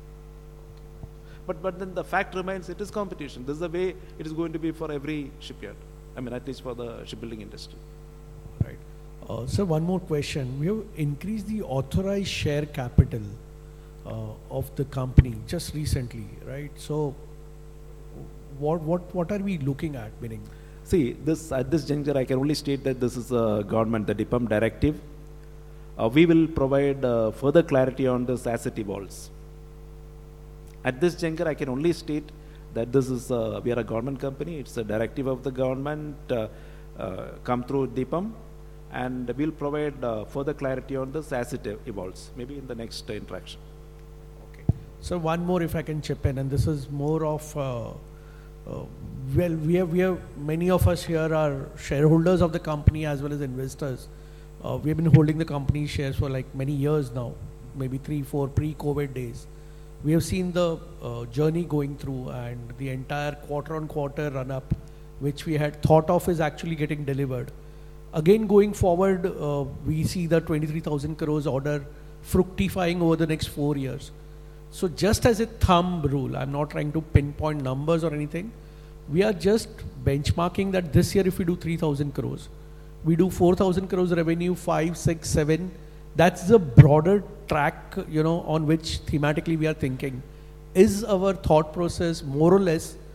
But, but then the fact remains, it is competition. This is the way it is going to be for every shipyard. I mean, at least for the shipbuilding industry. right. Uh, sir, one more question. We have increased the authorized share capital uh, of the company just recently, right? So, what what what are we looking at? Meaning, see, this at this juncture, I can only state that this is a government, the D P U M directive. Uh, we will provide uh, further clarity on this as it evolves. At this juncture, I can only state that this is uh, we are a government company. It's a directive of the government uh, uh, come through D P U M, and we'll provide uh, further clarity on this as it evolves. Maybe in the next uh, interaction. okay. So one more, if I can chip in, and this is more of. Uh, Uh, well, we have, we have, many of us here are shareholders of the company as well as investors. Uh, we have been holding the company shares for like many years now, maybe three, four pre-COVID days. We have seen the uh, journey going through, and the entire quarter on quarter run up, which we had thought of is actually getting delivered. Again, going forward, uh, we see the twenty-three thousand crores order fructifying over the next four years. So just as a thumb rule, I'm not trying to pinpoint numbers or anything. We are just benchmarking that this year if we do three thousand crores, we do four thousand crores revenue, five, six, seven. That's the broader track, you know, on which thematically we are thinking. Is our thought process more or less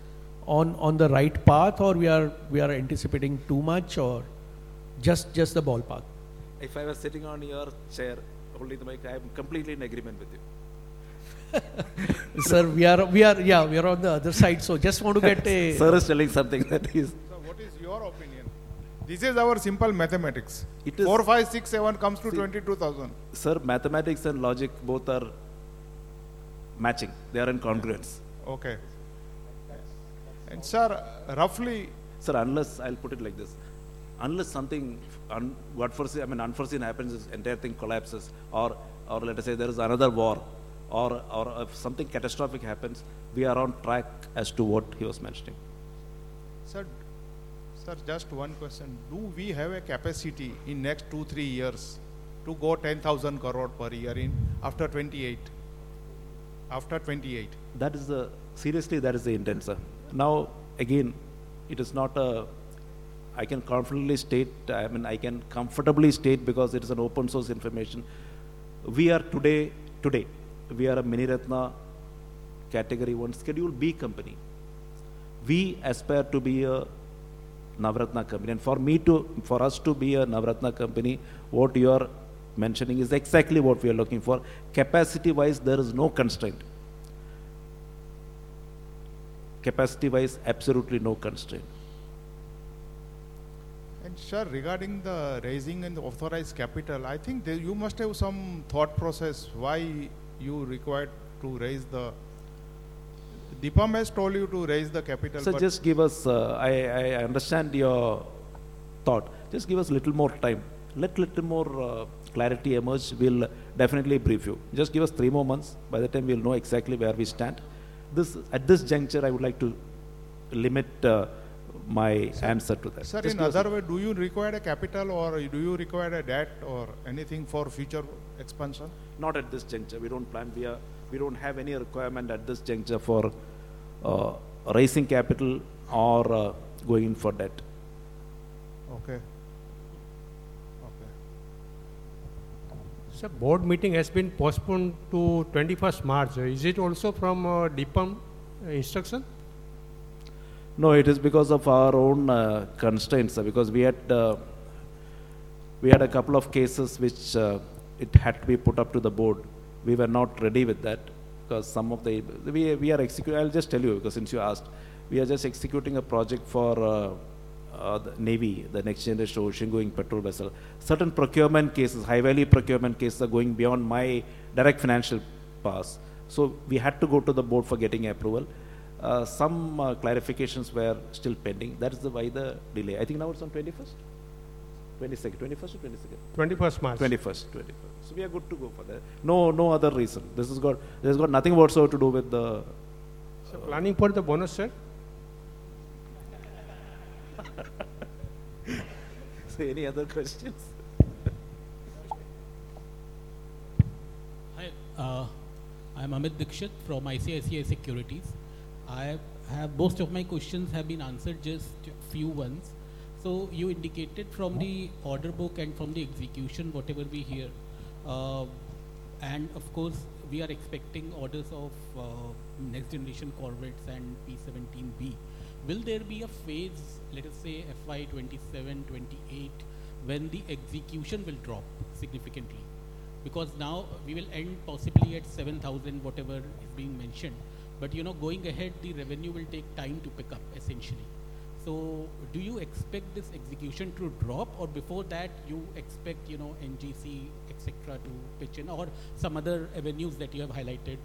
on on the right path, or we are we are anticipating too much, or just just the ballpark? If I was sitting on your chair holding the mic, I am completely in agreement with you. Sir, we are we are yeah we are on the other side, so just want to get a. Sir is telling something that is. So what is your opinion? This is our simple mathematics. It is Four, five, six, seven comes to See, twenty-two thousand. Sir, mathematics and logic both are matching. They are in congruence. Okay. And sir, roughly. Sir, unless I'll put it like this, unless something un, God foreseen, I mean unforeseen happens, this entire thing collapses, or or let us say there is another war, or or if something catastrophic happens, we are on track as to what he was mentioning. Sir, sir, just one question. Do we have a capacity in next two, three years to go ten thousand crore per year in after twenty-eight? After twenty-eight. That is the, seriously, that is the intent, sir. Now, again, it is not a, I can confidently state, I mean, I can comfortably state because it is an open source information. We are today, today, we are a Mini Ratna category one schedule B company. We aspire to be a Navratna company. And for me to, for us to be a Navratna company, what you are mentioning is exactly what we are looking for. Capacity wise, there is no constraint. Capacity wise, absolutely no constraint. And sir, regarding the raising and the authorized capital, I think there, you must have some thought process why you required to raise the. Deepam has told you to raise the capital. So just give us, uh, I, I understand your thought, just give us a little more time. Let little more uh, clarity emerge, we'll definitely brief you. Just give us three more months, by the time we'll know exactly where we stand. This, at this juncture, I would like to limit uh, my sir, answer to that. Sir, just in other way, do you require a capital or do you require a debt or anything for future expansion? Not at this juncture, we don't plan, we, are, we don't have any requirement at this juncture for uh, raising capital or uh, going in for debt. Okay. Sir, board meeting has been postponed to twenty-first March. Is it also from uh, DIPAM uh, instruction? No, it is because of our own uh, constraints. Because we had uh, we had a couple of cases which uh, it had to be put up to the board. We were not ready with that because some of the we we are executing. I'll just tell you because since you asked, we are just executing a project for. Uh, Uh, the Navy, the next generation ocean-going petrol vessel. Certain procurement cases, high-value procurement cases are going beyond my direct financial pass. So we had to go to the board for getting approval. Uh, some uh, clarifications were still pending. That is the, why the delay. I think now it's on twenty-first? twenty-second, twenty-first or twenty-second? twenty-first March. twenty-first, twenty-first. So we are good to go for that. No, no other reason. This has got, this has got nothing whatsoever to do with the... Uh, so planning for the bonus, sir? So any other questions? Hi, uh, I'm Amit Dikshit from I C I C I Securities. I have most of my questions have been answered, just few ones. So you indicated from the order book and from the execution, whatever we hear, uh, and of course we are expecting orders of uh, next generation corvettes and P seventeen B. Will there be a phase, let us say F Y twenty-seven, twenty-eight, when the execution will drop significantly? Because now we will end possibly at seven thousand, whatever is being mentioned. But you know, going ahead, the revenue will take time to pick up essentially. So do you expect this execution to drop, or before that you expect, you know, N G C, et cetera to pitch in, or some other avenues that you have highlighted?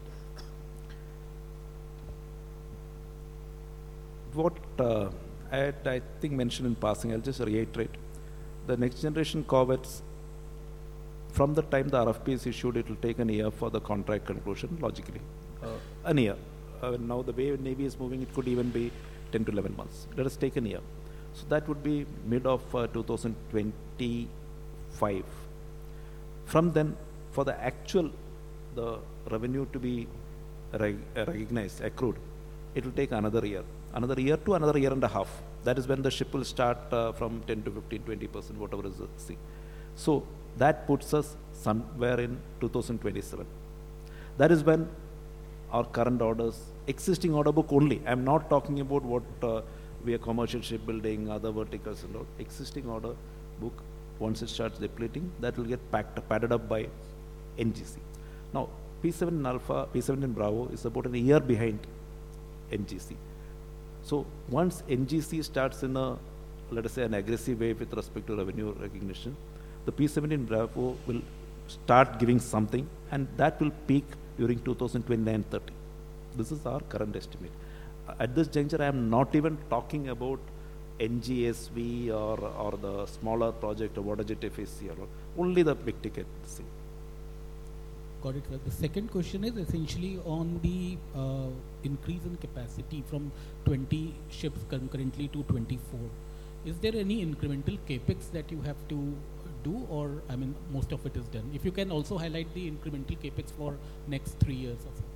What uh, I, had, I think mentioned in passing, I'll just reiterate. The next generation corvettes, from the time the R F P is issued, it will take an year for the contract conclusion, logically. Uh, an year. Uh, now the way Navy is moving, it could even be ten to eleven months. Let us take a year. So that would be mid of uh, two thousand twenty-five. From then, for the actual, the revenue to be reg recognized, accrued, it will take another year. Another year to another year and a half. That is when the ship will start uh, from ten to fifteen, twenty percent, whatever is the sea. So that puts us somewhere in two thousand twenty-seven. That is when our current orders, existing order book only. I'm not talking about what uh, we are commercial shipbuilding, other verticals and all. Existing order book, once it starts depleting, that will get packed, padded up by N G C. Now, P seventeen Alpha, P seventeen Bravo is about a year behind N G C. So once N G C starts in a, let us say, an aggressive way with respect to revenue recognition, the P seventeen Bravo will start giving something, and that will peak during two thousand twenty-nine thirty. This is our current estimate. Uh, at this juncture, I am not even talking about N G S V or, or the smaller project or Waterjet F A C, or only the big ticket. See. Got it, sir. The second question is essentially on the uh, increase in capacity from twenty ships currently to twenty-four. Is there any incremental capex that you have to do, or I mean most of it is done? If you can also highlight the incremental capex for next three years or so.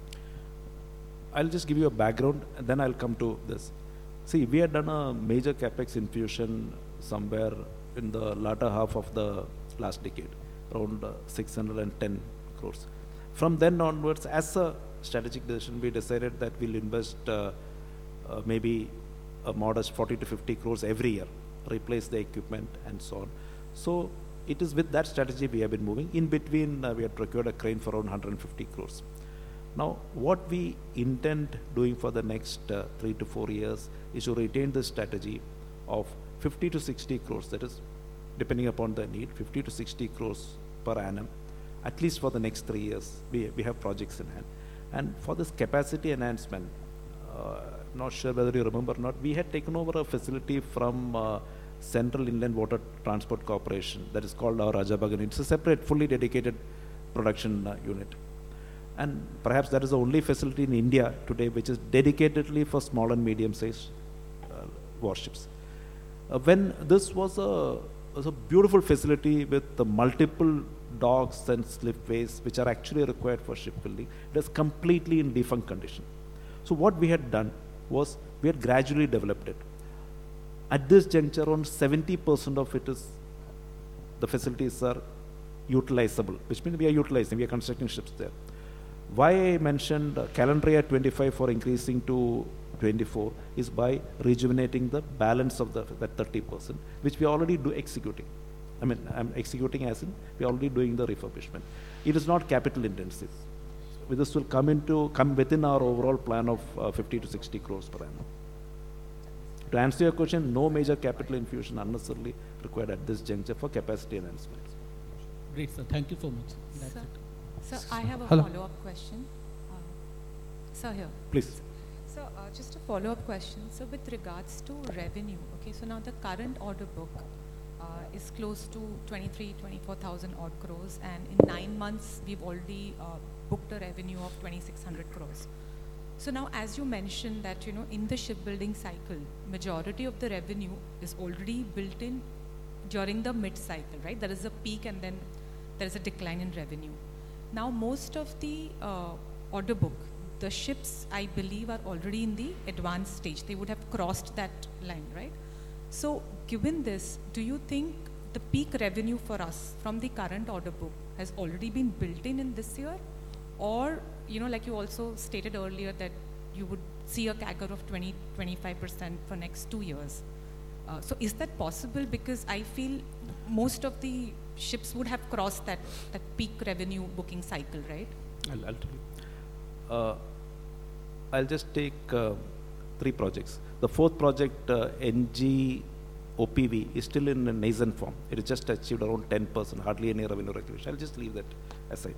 I'll just give you a background and then I'll come to this. See, we had done a major capex infusion somewhere in the latter half of the last decade, around uh, six hundred ten crores. From then onwards, as a strategic decision, we decided that we'll invest uh, uh, maybe a modest forty to fifty crores every year, replace the equipment and so on. So it is with that strategy we have been moving. In between, uh, we had procured a crane for around one hundred fifty crores. Now, what we intend doing for the next uh, three to four years is to retain the strategy of fifty to sixty crores, that is, depending upon the need, fifty to sixty crores per annum, at least for the next three years. We, we have projects in hand. And for this capacity enhancement, uh, not sure whether you remember or not, we had taken over a facility from uh, Central Inland Water Transport Corporation, that is called our Rajabagan. It's a separate, fully dedicated production uh, unit. And perhaps that is the only facility in India today which is dedicatedly for small and medium-sized uh, warships. Uh, when this was a, was a beautiful facility with the multiple docks and slipways which are actually required for shipbuilding, it is completely in defunct condition. So what we had done was we had gradually developed it. At this juncture, around seventy percent of it is, the facilities are utilizable, which means we are utilizing, we are constructing ships there. Why I mentioned uh, calendar year twenty-five for increasing to twenty-four is by rejuvenating the balance of the, that thirty percent, which we already do executing. I mean, I'm executing as in, we are already doing the refurbishment. It is not capital intensive. This will come into, come within our overall plan of uh, fifty to sixty crores per annum. To answer your question, no major capital infusion unnecessarily required at this juncture for capacity enhancements. Great, sir. Thank you so much. That's Sir, it. sir, I have a Hello. follow-up question. Uh, sir, here. Please. So, uh, just a follow-up question. So, with regards to revenue, okay, so now the current order book uh, is close to twenty-three, twenty-four thousand odd crores, and in nine months, we've already uh, booked a revenue of twenty-six hundred crores. So now, as you mentioned that, you know, in the shipbuilding cycle, majority of the revenue is already built in during the mid-cycle, right? There is a peak and then there is a decline in revenue. Now, most of the uh, order book, the ships, I believe, are already in the advanced stage. They would have crossed that line, right? So, given this, do you think the peak revenue for us from the current order book has already been built in in this year? Or, you know, like you also stated earlier that you would see a C A G R of twenty, twenty-five percent for next two years. Uh, so is that possible? Because I feel most of the ships would have crossed that, that peak revenue booking cycle, right? I'll, I'll tell you. Uh, I'll just take uh, three projects. The fourth project, uh, N G O P V, is still in a nascent form. It is just achieved around ten percent, hardly any revenue recognition. I'll just leave that aside.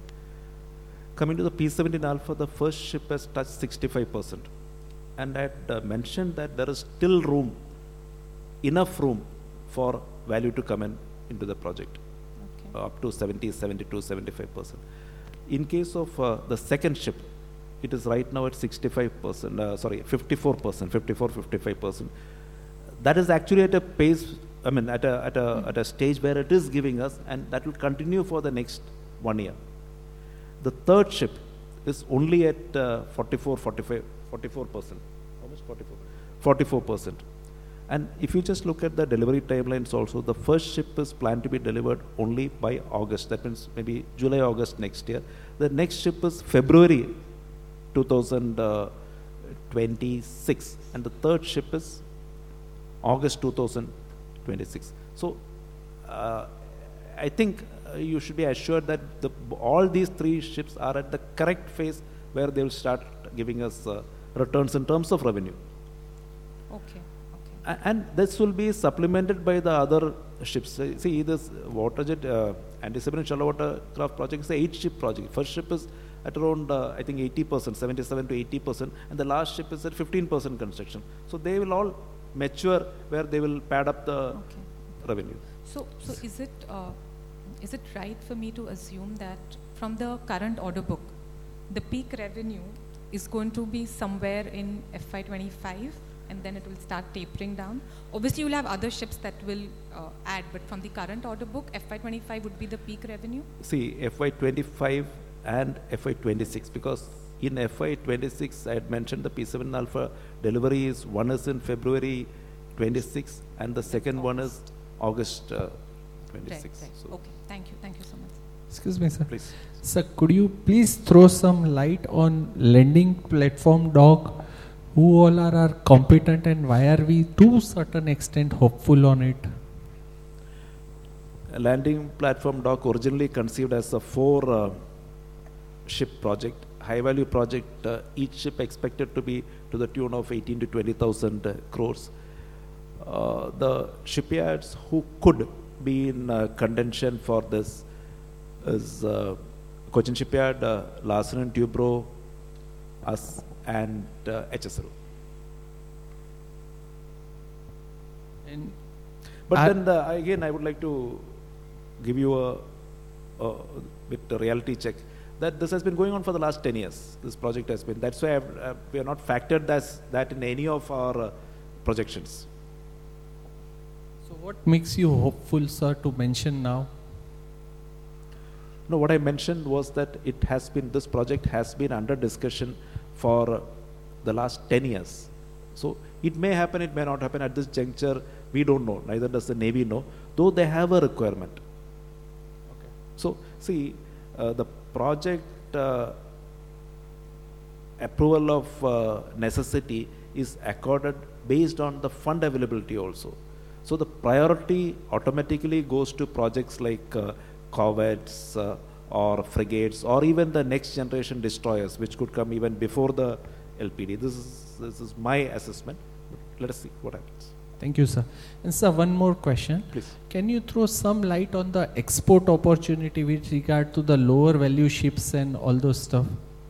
Coming to the P seventeen Alpha, the first ship has touched sixty-five percent. And I had uh, mentioned that there is still room, enough room for value to come in into the project, okay. uh, up to seventy, seventy-two, seventy-five percent. In case of uh, the second ship, it is right now at sixty-five percent, uh, sorry, fifty-four percent, fifty-four, fifty-five percent. That is actually at a pace, I mean, at a, at a, mm-hmm. at a stage where it is giving us, and that will continue for the next one year. The third ship is only at uh, forty-four, forty-five, forty-four percent. How much? forty-four? forty-four percent. And if you just look at the delivery timelines also, the first ship is planned to be delivered only by August. That means maybe July, August next year. The next ship is February two thousand twenty-six, and the third ship is August two thousand twenty-six. So uh, I think uh, you should be assured that the, all these three ships are at the correct phase where they will start giving us uh, returns in terms of revenue. Okay. A- And this will be supplemented by the other ships. Uh, See, this Waterjet uh, anti-submarine shallow water craft project is a eight-ship project. First ship is at around, uh, I think, eighty percent, seventy-seven to eighty percent, and the last ship is at fifteen percent construction. So they will all mature where they will pad up the Okay. revenue. So, so is it uh, is it right for me to assume that from the current order book, the peak revenue is going to be somewhere in F Y twenty-five, and then it will start tapering down? Obviously, you'll have other ships that will uh, add, but from the current order book, F Y twenty-five would be the peak revenue? See, F Y twenty-five and F Y twenty-six, because in F Y twenty-six, I had mentioned the P seven Alpha delivery is, one is in February twenty-six, and the second one is August uh, twenty-six. Right, right. So, Okay, thank you, thank you so much. Excuse me, sir. please. Sir, could you please throw some light on lending platform doc? Who all are, are competent, and why are we to a certain extent hopeful on it? A landing platform dock originally conceived as a four uh, ship project, high value project, uh, each ship expected to be to the tune of eighteen to twenty thousand uh, crores. Uh, the shipyards who could be in uh, contention for this is uh, Cochin Shipyard, uh, Larsen and Toubro, us, and uh, H S L. And But Are- then the, again, I would like to give you a, a bit a reality check that this has been going on for the last ten years. This project has been. That's why I've, uh, we are not factored as that in any of our uh, projections. so, what makes you hopeful, sir, to mention now? No, what I mentioned was that it has been, this project has been under discussion for uh, the last ten years. So it may happen, it may not happen. At this juncture, we don't know. Neither does the Navy know, though they have a requirement. Okay. So, see, uh, the project uh, approval of uh, necessity is accorded based on the fund availability also. So the priority automatically goes to projects like uh, corvettes uh, or frigates, or even the next generation destroyers, which could come even before the L P D. This is, this is my assessment. Let us see what happens. Thank you, sir. And sir, one more question. Please. Can you throw some light on the export opportunity with regard to the lower value ships and all those stuff?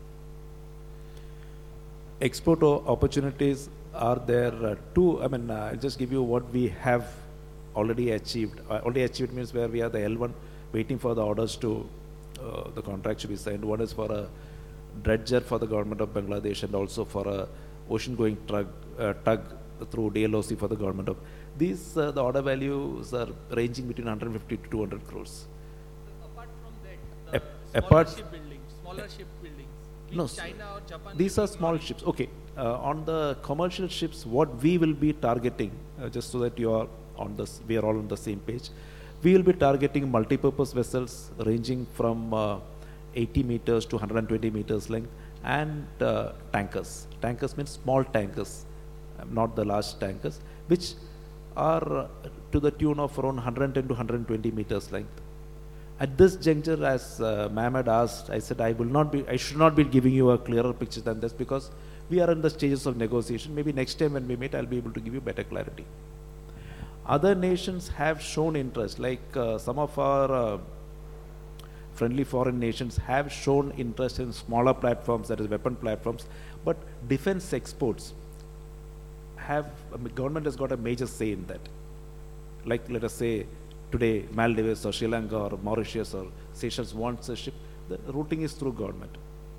Export o- opportunities are there uh, too. I mean, uh, I'll just give you what we have already achieved. Uh, already achieved means where we are the L one waiting for the orders to, uh, the contract should be signed. One is for a dredger for the government of Bangladesh, and also for a ocean going tug, uh, tug through D L O C for the government of. These, uh, the order values are ranging between one hundred fifty to two hundred crores. Apart from that, Ap- apart, buildings, smaller ship buildings, No, s- these are small ships. Okay, uh, on the commercial ships, what we will be targeting, uh, just so that you are on this, we are all on the same page. We will be targeting multi-purpose vessels ranging from uh, eighty meters to one hundred twenty meters length, and uh, tankers. Tankers means small tankers, uh, not the large tankers, which are uh, to the tune of around one hundred ten to one hundred twenty meters length. At this juncture, as uh, ma'am had asked, I said I will not be, I should not be giving you a clearer picture than this, because we are in the stages of negotiation. Maybe next time when we meet, I'll be able to give you better clarity. Other nations have shown interest, like uh, some of our uh, friendly foreign nations have shown interest in smaller platforms, that is weapon platforms, but defense exports have, I mean, government has got a major say in that. Like, let us say, today Maldives or Sri Lanka or Mauritius or Seychelles wants a ship, the routing is through government.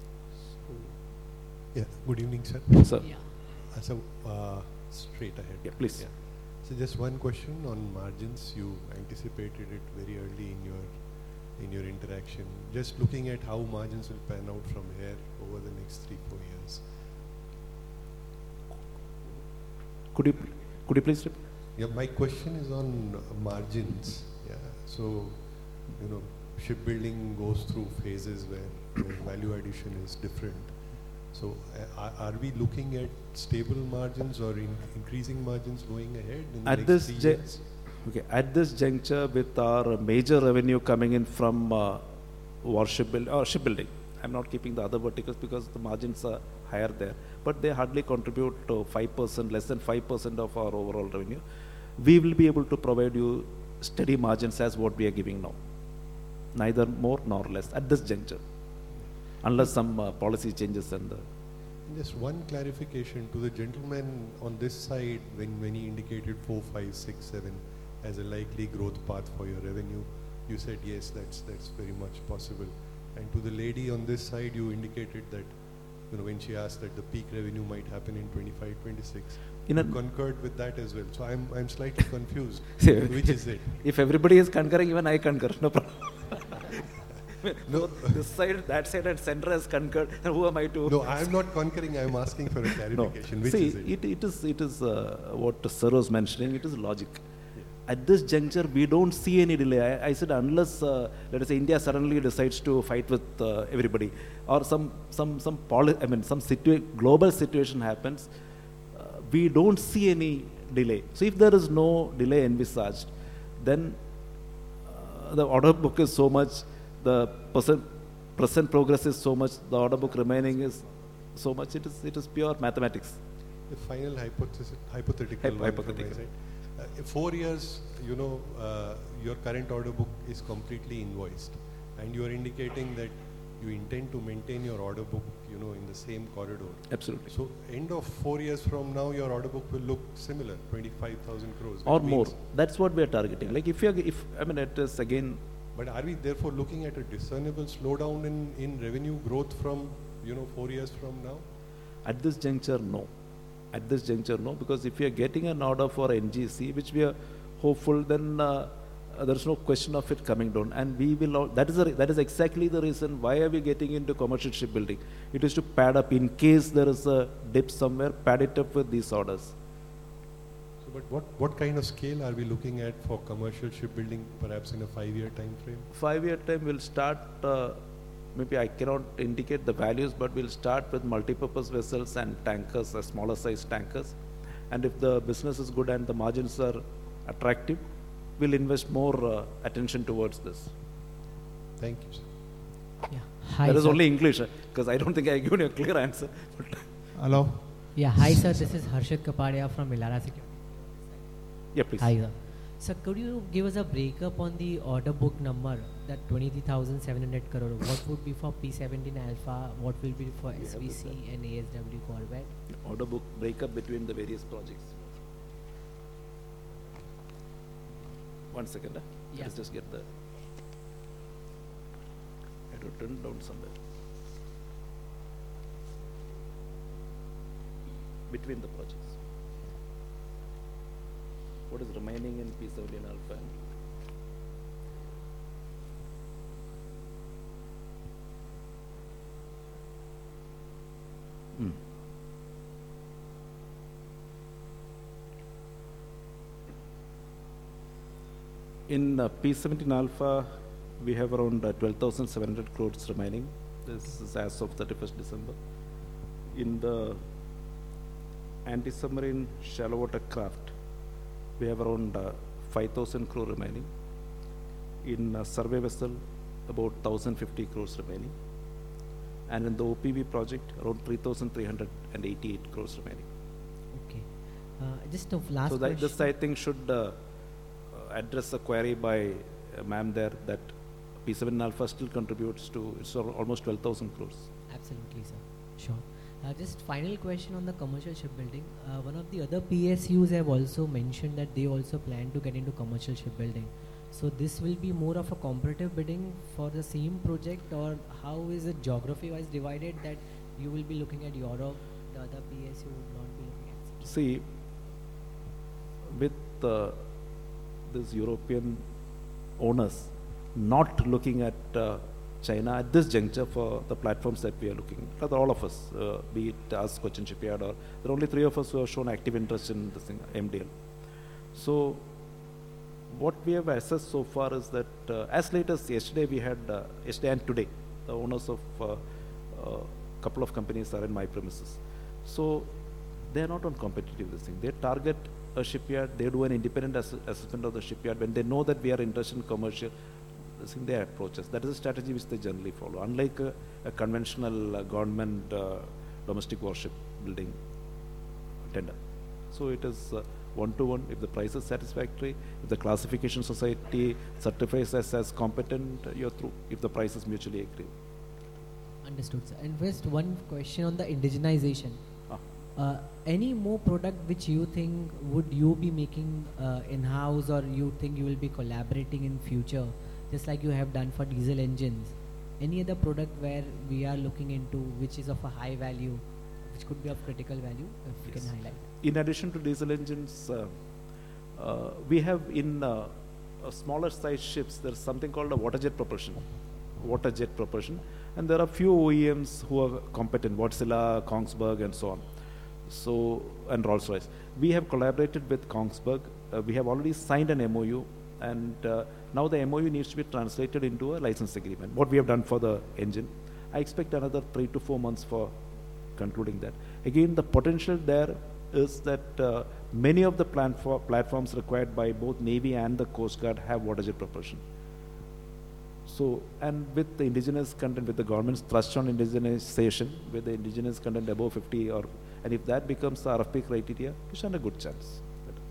Yeah, good evening, sir. Sir. Yeah. Uh, so, uh, straight ahead. Yeah, please. Yeah. So just one question on margins. You anticipated it very early in your in your interaction. Just looking at how margins will pan out from here over the next three, four years. Could you could you please repeat? Yeah, my question is on uh, margins. Yeah, so you know, shipbuilding goes through phases where, where value addition is different. So uh, are, are we looking at stable margins or in increasing margins going ahead in the At next this three ju- years? okay, at this juncture, with our major revenue coming in from uh, warship build, or shipbuilding, I'm not keeping the other verticals because the margins are higher there, but they hardly contribute to five percent, less than five percent of our overall revenue. We will be able to provide you steady margins as what we are giving now, neither more nor less at this juncture, unless some uh, policy changes and. Uh, Just one clarification to the gentleman on this side, when, when he indicated four, five, six, seven as a likely growth path for your revenue, you said yes, that's that's very much possible. And to the lady on this side, you indicated that, you know, when she asked that the peak revenue might happen in twenty-five, twenty-six, In you a- concurred with that as well. So I'm I'm slightly confused. See, Which is it? If everybody is concurring, even I concur. No problem. No. This side, that side, and center has concurred. And who am I to? No, I'm not concurring. I'm asking for a clarification. No. Which See, is it? it, it is, it is uh, what Sir was mentioning, it is logic. At this juncture, we don't see any delay. I, I said unless, uh, let us say, India suddenly decides to fight with uh, everybody, or some, some, some poli- I mean, some situa- global situation happens, uh, we don't see any delay. So if there is no delay envisaged, then uh, the order book is so much, the percent, present progress is so much, the order book remaining is so much, it is, it is pure mathematics. The final hypothesis, hypothetical Hyp- one from my hypothetical. side. Uh, in four years, you know, uh, your current order book is completely invoiced, and you are indicating that you intend to maintain your order book, you know, in the same corridor. Absolutely. So, end of four years from now, your order book will look similar, twenty-five thousand crores. Or which more. means- That's what we are targeting. Like if you, are, if I mean, it is again. But are we therefore looking at a discernible slowdown in, in revenue growth from, you know, four years from now? At this juncture, no. At this juncture, no, because if we are getting an order for N G C, which we are hopeful, then uh, uh, there is no question of it coming down. And we will, al- that is, a, that is exactly the reason why are we getting into commercial shipbuilding. It is to pad up in case there is a dip somewhere, pad it up with these orders. So, but what, what kind of scale are we looking at for commercial shipbuilding, perhaps in a five-year time frame? Five-year time will start, uh, maybe I cannot indicate the values, but we'll start with multipurpose vessels and tankers, uh, smaller size tankers. And if the business is good and the margins are attractive, we'll invest more uh, attention towards this. Thank you, sir. Yeah. Hi, That is sir. only English, because I don't think I given you a clear answer. Hello. Yeah, hi sir, this is Harshit Kapadia from Elara Security. Yeah, please. Hi sir. Sir, could you give us a breakup on the order book number, that twenty-three thousand seven hundred crore? What would be for P seventeen Alpha, what will be for S V C and A S W Corvette? Order book breakup between the various projects. One second, huh? Yeah. Let's just get the, I had written down somewhere. Between the projects. What is remaining in P seventeen Alpha? and- Hmm. In uh, P seventeen Alpha, we have around uh, twelve thousand seven hundred crores remaining. This is as of thirty-first December. In the anti-submarine shallow water craft, we have around uh, five thousand crore remaining. In uh, survey vessel, about one thousand fifty crores remaining. And in the O P V project, around three thousand three hundred eighty-eight crores remaining. Okay. Uh, just a last So that, question. this I think should uh, uh, address a query by uh, ma'am there that P seven Alpha still contributes to, it's al- almost twelve thousand crores. Absolutely, sir. Sure. Uh, just final question on the commercial shipbuilding. Uh, one of the other P S Us have also mentioned that they also plan to get into commercial shipbuilding. So this will be more of a competitive bidding for the same project, or how is it geography-wise divided that you will be looking at Europe, the other P S U would not be looking at? See, with uh, these European owners not looking at uh, China at this juncture for the platforms that we are looking at, rather all of us, uh, be it us, Cochin Shipyard, or there are only three of us who have shown active interest in this thing, M D L. So, what we have assessed so far is that uh, as late as yesterday we had, uh, yesterday and today, the owners of uh, uh, couple of companies are in my premises. So they are not on competitive this thing. They target a shipyard, they do an independent ass assessment of the shipyard. When they know that we are interested in commercial, this thing they approach us. That is a strategy which they generally follow, unlike a, a conventional uh, government uh, domestic warship building tender. So it is uh, one to one. If the price is satisfactory, if the classification society certifies us as competent, you're through. If the price is mutually agreed. Understood, sir. And first, one question on the indigenization. Ah. Uh, any more product which you think would you be making uh, in-house, or you think you will be collaborating in future, just like you have done for diesel engines? Any other product where we are looking into which is of a high value, which could be of critical value, if yes. you can highlight? In addition to diesel engines, uh, uh, we have in uh, uh, smaller size ships, there's something called a water jet propulsion. Water jet propulsion. And there are few O E Ms who are competent, Wärtsilä, Kongsberg, and so on. So, and Rolls-Royce. We have collaborated with Kongsberg. Uh, we have already signed an M O U, and uh, now the M O U needs to be translated into a license agreement. What we have done for the engine. I expect another three to four months for concluding that. Again, the potential there is that uh, many of the platforms required by both Navy and the Coast Guard have water jet propulsion. So, and with the indigenous content, with the government's thrust on indigenization, with the indigenous content above fifty, or and if that becomes the R F P criteria, you stand a good chance.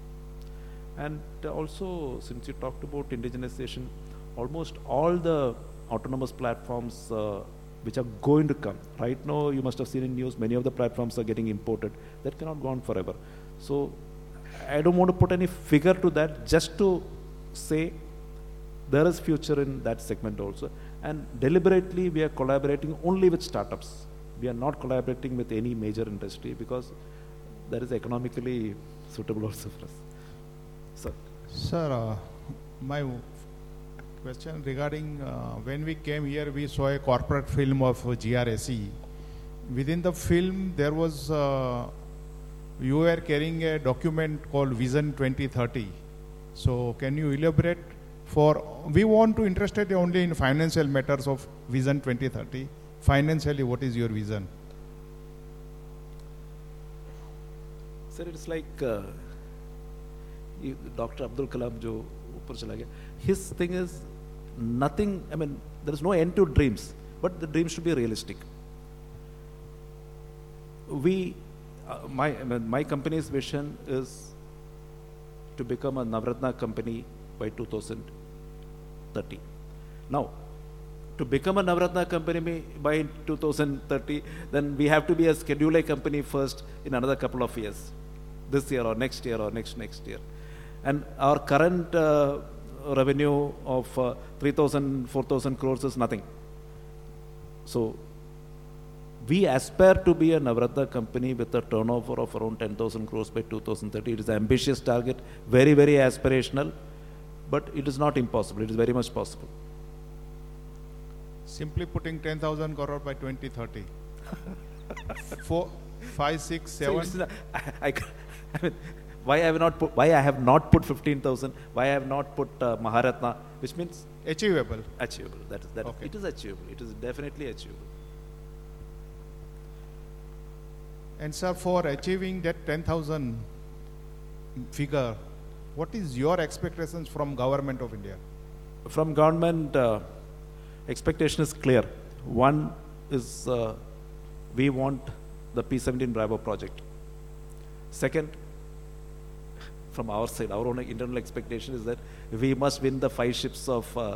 And also, since you talked about indigenization, almost all the autonomous platforms uh, which are going to come. Right now, you must have seen in news, many of the platforms are getting imported. That cannot go on forever. So, I don't want to put any figure to that, just to say there is future in that segment also. And deliberately, we are collaborating only with startups. We are not collaborating with any major industry because that is economically suitable also for us. Sir. Sir, uh, my question regarding uh, when we came here, we saw a corporate film of uh, G R S E. Within the film, there was, uh, you were carrying a document called Vision twenty thirty. So can you elaborate? For, we want to interested only in financial matters of Vision twenty thirty. Financially, what is your vision? Sir, it's like uh, Doctor Abdul Kalam, jo upar chala gaya. His thing is nothing, I mean, there is no end to dreams, but the dreams should be realistic. We, uh, my, I mean, my company's vision is to become a Navratna company by two thousand thirty. Now, to become a Navratna company by two thousand thirty, then we have to be a Schedule A company first in another couple of years, this year or next year or next next year. And our current uh, revenue of uh, three thousand, four thousand crores is nothing. So, we aspire to be a Navratna company with a turnover of around ten thousand crores by two thousand thirty. It is an ambitious target, very, very aspirational, but it is not impossible. It is very much possible. Simply putting ten thousand crore by twenty thirty. Four, five, six, seven. So I, I, I mean, why I have not put, why I have not put fifteen thousand? Why I have not put uh, Maharatna, which means achievable. Achievable. That is that. Okay. It is achievable. It is definitely achievable. And sir, for achieving that ten thousand figure, what is your expectations from Government of India? From government, uh, expectation is clear. One is uh, we want the P seventeen Bravo project. Second, from our side, our own internal expectation is that we must win the five ships of uh,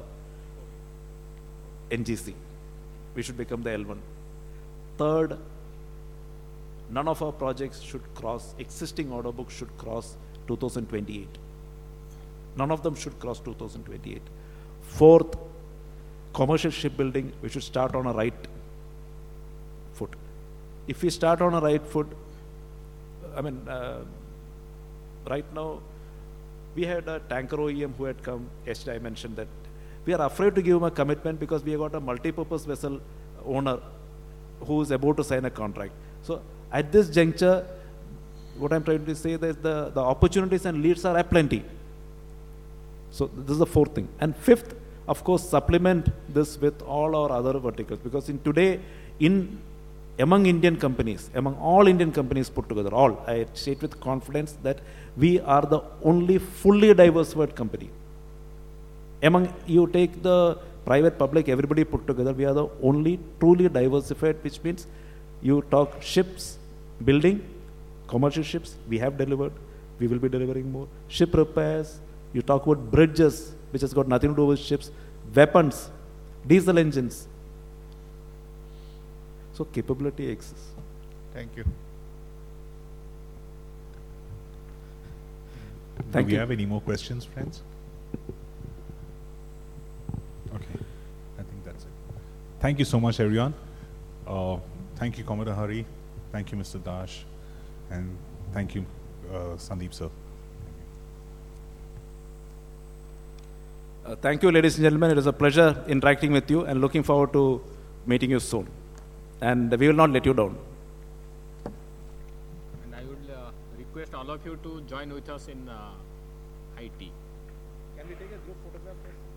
N G C. We should become the L one. Third, none of our projects should cross, existing order book should cross two thousand twenty-eight. None of them should cross two thousand twenty-eight. Fourth, commercial shipbuilding, we should start on a right foot. If we start on a right foot, I mean, uh, right now, we had a tanker O E M who had come, yesterday I mentioned that. We are afraid to give him a commitment because we have got a multi-purpose vessel owner who is about to sign a contract. So, at this juncture, what I'm trying to say is the, the opportunities and leads are aplenty. So, this is the fourth thing. And fifth, of course, supplement this with all our other verticals. Because in today, in among Indian companies, among all Indian companies put together, all, I state with confidence that we are the only fully diversified company. Among, you take the private, public, everybody put together, we are the only truly diversified, which means you talk ships, building, commercial ships, we have delivered, we will be delivering more. Ship repairs, you talk about bridges, which has got nothing to do with ships, weapons, diesel engines. So capability exists. Thank you. Thank Do we you. have any more questions, friends? Okay, I think that's it. Thank you so much, everyone. Uh, thank you, Commodore Hari. Thank you, Mister Dash. And thank you, uh, Sandeep sir. Uh, thank you, ladies and gentlemen. It is a pleasure interacting with you and looking forward to meeting you soon. And we will not let you down. And I would uh, request all of you to join with us in uh, I T. Can we take a group photograph?